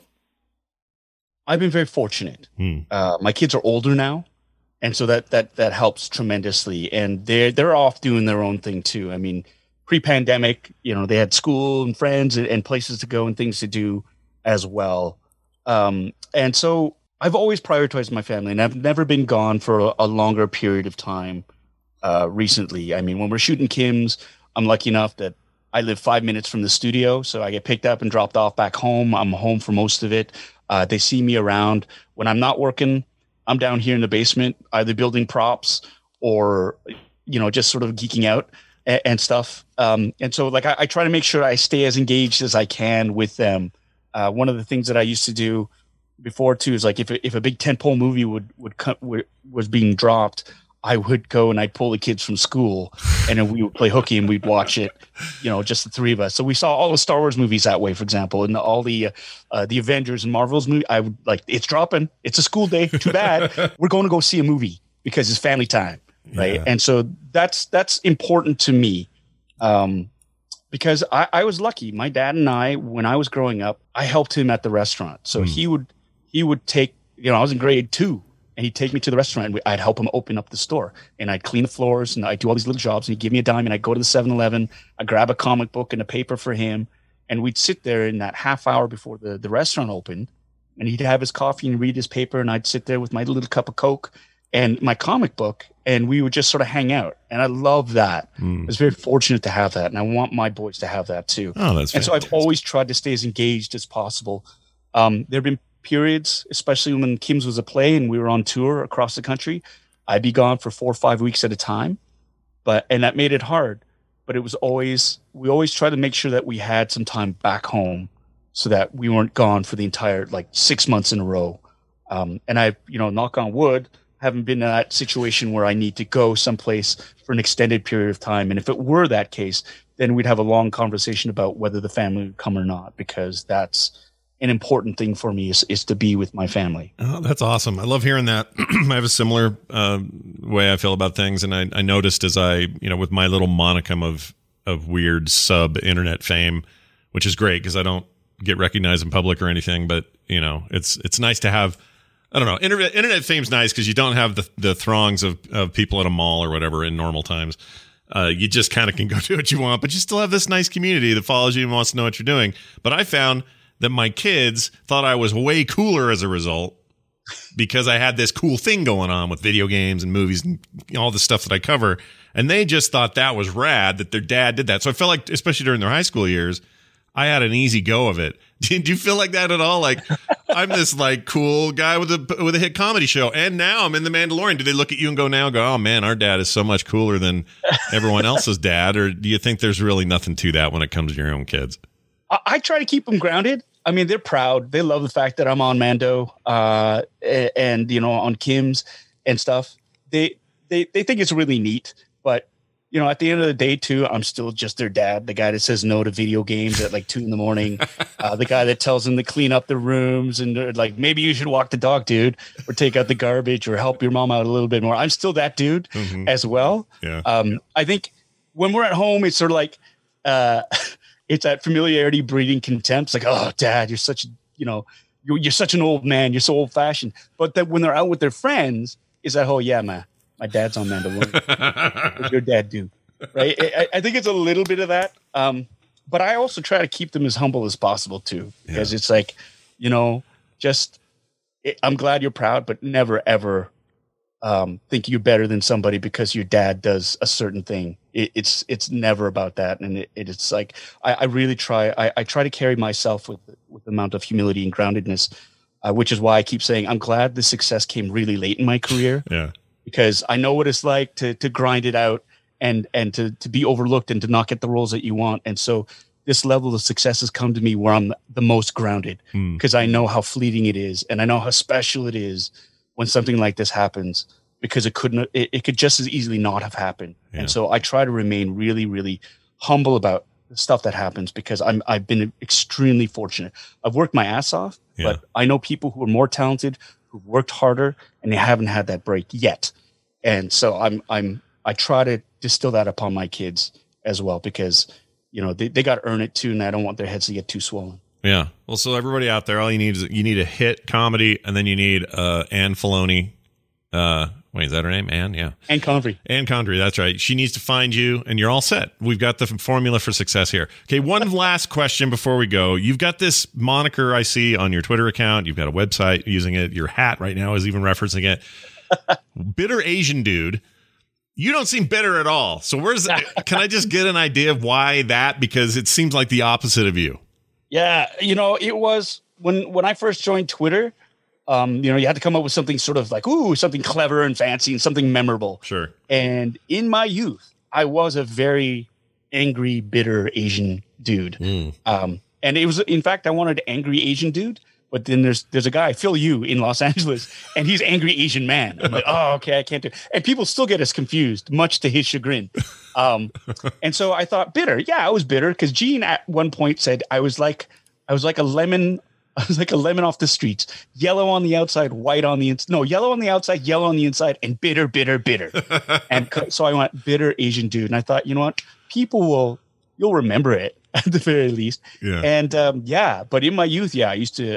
been very fortunate. My kids are older now, and so that helps tremendously. And they're off doing their own thing too. I mean, pre-pandemic, they had school and friends and places to go and things to do as well. And so I've always prioritized my family, and I've never been gone for a longer period of time. Recently, I mean, when we're shooting Kim's, I'm lucky enough that I live 5 minutes from the studio, so I get picked up and dropped off back home. I'm home for most of it. They see me around. When I'm not working, I'm down here in the basement, either building props or, just sort of geeking out and stuff. And so like, I try to make sure I stay as engaged as I can with them. One of the things that I used to do before too is like, if a big tentpole movie was being dropped, I would go and I'd pull the kids from school and then we would play hooky and we'd watch it, just the three of us. So we saw all the Star Wars movies that way, for example, and all the Avengers and Marvel's movie. I would like, it's dropping. It's a school day. Too bad. We're going to go see a movie because it's family time. Right. Yeah. And so that's important to me. because I was lucky. My dad and I, when I was growing up, I helped him at the restaurant. So he would take, I was in grade 2 and he'd take me to the restaurant and I'd help him open up the store and I'd clean the floors and I'd do all these little jobs and he'd give me a dime and I'd go to the 7-Eleven, I'd grab a comic book and a paper for him. And we'd sit there in that half hour before the restaurant opened and he'd have his coffee and read his paper and I'd sit there with my little cup of Coke and my comic book and we would just sort of hang out. And I love that. I was very fortunate to have that. And I want my boys to have that too. Oh, that's and fantastic. so I've always tried to stay as engaged as possible. There have been periods, especially when Kim's was a play and we were on tour across the country. I'd be gone for 4 or 5 weeks at a time, and that made it hard. But we always tried to make sure that we had some time back home so that we weren't gone for the entire 6 months in a row. And I, knock on wood, haven't been in that situation where I need to go someplace for an extended period of time. And if it were that case, then we'd have a long conversation about whether the family would come or not, because that's an important thing for me is to be with my family. Oh, that's awesome. I love hearing that. I have a similar way I feel about things. And I noticed as I, with my little monicum of weird sub internet fame, which is great because I don't get recognized in public or anything, but it's nice to have, I don't know, internet fame's nice because you don't have the throngs of people at a mall or whatever in normal times. You just kind of can go do what you want, but you still have this nice community that follows you and wants to know what you're doing. But I found that my kids thought I was way cooler as a result because I had this cool thing going on with video games and movies and all the stuff that I cover. And they just thought that was rad that their dad did that. So I felt like, especially during their high school years, I had an easy go of it. Did you feel like that at all? Like, I'm this cool guy with a hit comedy show, and now I'm in The Mandalorian. Do they look at you and go, oh man, our dad is so much cooler than everyone else's dad? Or do you think there's really nothing to that when it comes to your own kids? I try to keep them grounded. I mean, they're proud. They love the fact that I'm on Mando and on Kim's and stuff. They think it's really neat, but at the end of the day too, I'm still just their dad, the guy that says no to video games at 2 a.m, the guy that tells them to clean up the rooms and maybe you should walk the dog, dude, or take out the garbage or help your mom out a little bit more. I'm still that dude as well. Yeah. I think when we're at home, it's sort of it's that familiarity breeding contempt. It's oh, Dad, you're such, you're such an old man. You're so old fashioned. But that when they're out with their friends, is that, oh yeah, man, my dad's on Mandalorian. What's your dad do? Right. I think it's a little bit of that. But I also try to keep them as humble as possible too, because it's I'm glad you're proud, but never ever think you're better than somebody because your dad does a certain thing. It's never about that. And it's I really try. I try to carry myself with the amount of humility and groundedness, which is why I keep saying I'm glad the success came really late in my career. Yeah. Because I know what it's like to grind it out and to be overlooked and to not get the roles that you want. And so this level of success has come to me where I'm the most grounded because I know how fleeting it is. And I know how special it is when something like this happens, because it could just as easily not have happened. Yeah. And so I try to remain really, really humble about the stuff that happens because I've been extremely fortunate. I've worked my ass off, but I know people who are more talented, who've worked harder, and they haven't had that break yet. And so I try to distill that upon my kids as well, because they got to earn it too, and I don't want their heads to get too swollen. Yeah. Well, so everybody out there, all you need is a hit comedy, and then you need Anne Filoni. Wait, is that her name? Anne? Yeah. Anne Condry. Anne Condry, that's right. She needs to find you, and you're all set. We've got the formula for success here. Okay, one last question before we go. You've got this moniker I see on your Twitter account. You've got a website using it. Your hat right now is even referencing it. Bitter Asian dude. You don't seem bitter at all. So can I just get an idea of why that? Because it seems like the opposite of you. Yeah, it was when I first joined Twitter. You had to come up with something sort of something clever and fancy and something memorable. Sure. And in my youth, I was a very angry, bitter Asian dude. And it was, in fact, I wanted angry Asian dude. But then there's a guy, Phil Yu, in Los Angeles, and he's angry Asian man. I'm like, oh, okay, I can't do it. And people still get us confused, much to his chagrin. And so I thought bitter. Yeah, I was bitter because Gene at one point said I was like a lemon. I was like a lemon off the streets, yellow on the outside, white on the inside. No, yellow on the outside, yellow on the inside, and bitter, bitter, bitter. And so I went bitter Asian dude. And I thought, you know what? People will, you'll remember it at the very least. Yeah. And but in my youth, I used to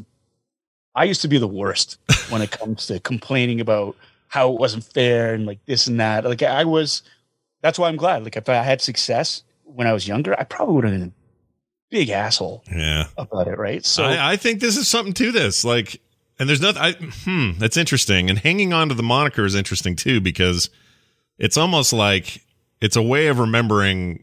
be the worst when it comes to complaining about how it wasn't fair and like this and that. Like that's why I'm glad. Like if I had success when I was younger, I probably would have been a big asshole about it. Right. So I think this is something to this. Like, and there's nothing, that's interesting. And hanging on to the moniker is interesting too, because it's almost like it's a way of remembering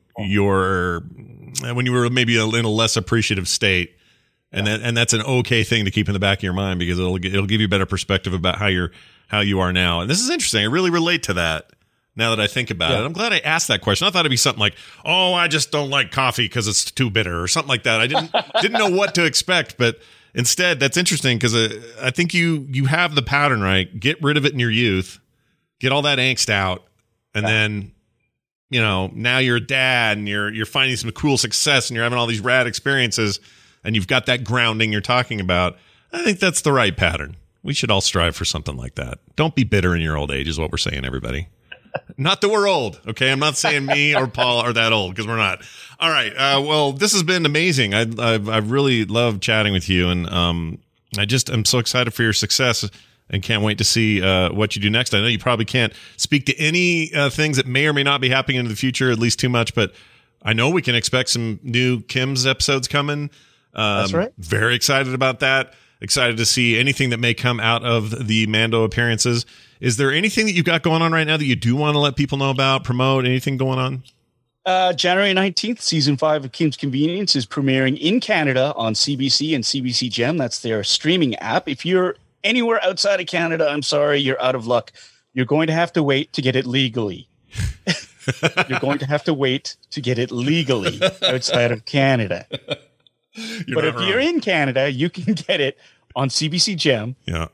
when you were maybe in a less appreciative state. And that's an okay thing to keep in the back of your mind, because it'll give you a better perspective about how you are now. And this is interesting. I really relate to that now that I think about it. I'm glad I asked that question. I thought it'd be something like, "Oh, I just don't like coffee because it's too bitter," or something like that. I didn't know what to expect, but instead, that's interesting, because I think you have the pattern right. Get rid of it in your youth, get all that angst out, and then now you're a dad and you're finding some cool success and you're having all these rad experiences. And you've got that grounding you're talking about. I think that's the right pattern. We should all strive for something like that. Don't be bitter in your old age is what we're saying, everybody. Not that we're old, okay? I'm not saying me or Paul are that old, because we're not. All right. Well, this has been amazing. I've really loved chatting with you, and I'm so excited for your success and can't wait to see what you do next. I know you probably can't speak to any things that may or may not be happening in the future, at least too much, but I know we can expect some new Kim's episodes coming. That's right. Very excited about that. Excited to see anything that may come out of the Mando appearances. Is there anything that you've got going on right now that you do want to let people know about, promote, anything going on? January 19th, season 5 of Kim's Convenience is premiering in Canada on CBC and CBC Gem. That's their streaming app. If you're anywhere outside of Canada, I'm sorry, you're out of luck. You're going to have to wait to get it legally. You're going to have to wait to get it legally outside of Canada. But if you're in Canada, you can get it on CBC Gem. Yeah.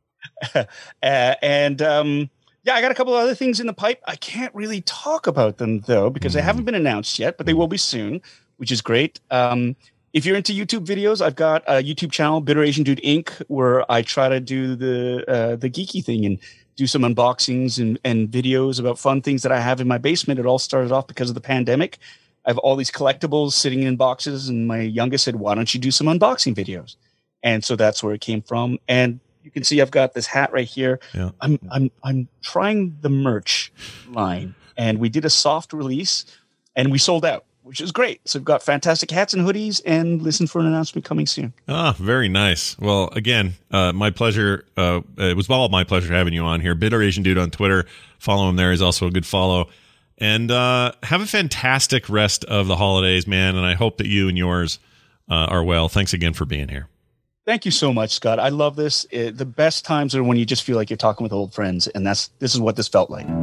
I got a couple of other things in the pipe. I can't really talk about them, though, because they haven't been announced yet, but they will be soon, which is great. If you're into YouTube videos, I've got a YouTube channel, Bitter Asian Dude Inc., where I try to do the geeky thing and do some unboxings and videos about fun things that I have in my basement. It all started off because of the pandemic. I have all these collectibles sitting in boxes, and my youngest said, "Why don't you do some unboxing videos?" And so that's where it came from. And you can see I've got this hat right here. Yeah. I'm trying the merch line, and we did a soft release, and we sold out, which is great. So we've got fantastic hats and hoodies, and listen for an announcement coming soon. Ah, very nice. Well, again, my pleasure. It was all my pleasure having you on here. Bitter Asian Dude on Twitter. Follow him there. He's also a good follow. And have a fantastic rest of the holidays, man. And I hope that you and yours are well. Thanks again for being here. Thank you so much, Scott. I love this. The best times are when you just feel like you're talking with old friends. And this is what this felt like.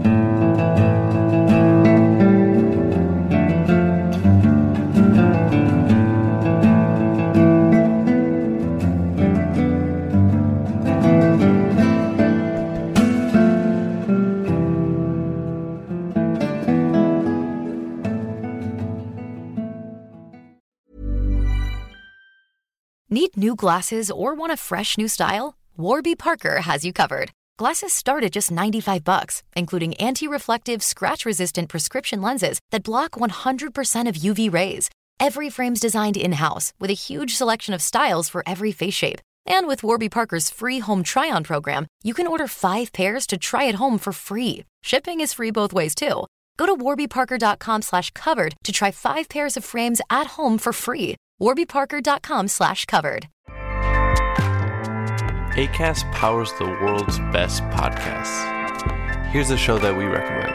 Need new glasses or want a fresh new style? Warby Parker has you covered. Glasses start at just $95, including anti-reflective, scratch-resistant prescription lenses that block 100% of UV rays. Every frame's designed in-house with a huge selection of styles for every face shape. And with Warby Parker's free home try-on program, you can order 5 pairs to try at home for free. Shipping is free both ways, too. Go to warbyparker.com/covered to try 5 pairs of frames at home for free. warbyparker.com/covered. Acast powers the world's best podcasts. Here's a show that we recommend.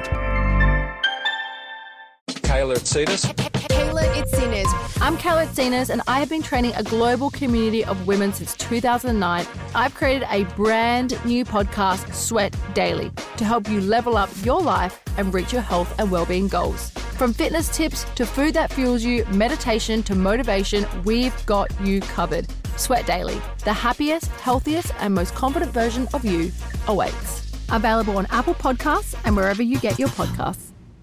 Kayla Itsinas. Kayla Itsinas. I'm Kayla Itsinas, and I have been training a global community of women since 2009. I've created a brand new podcast, Sweat Daily, to help you level up your life and reach your health and well-being goals. From fitness tips to food that fuels you, meditation to motivation, we've got you covered. Sweat Daily, the happiest, healthiest, and most confident version of you awaits. Available on Apple Podcasts and wherever you get your podcasts.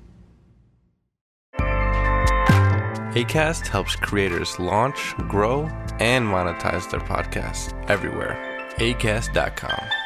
Acast helps creators launch, grow, and monetize their podcasts everywhere. Acast.com.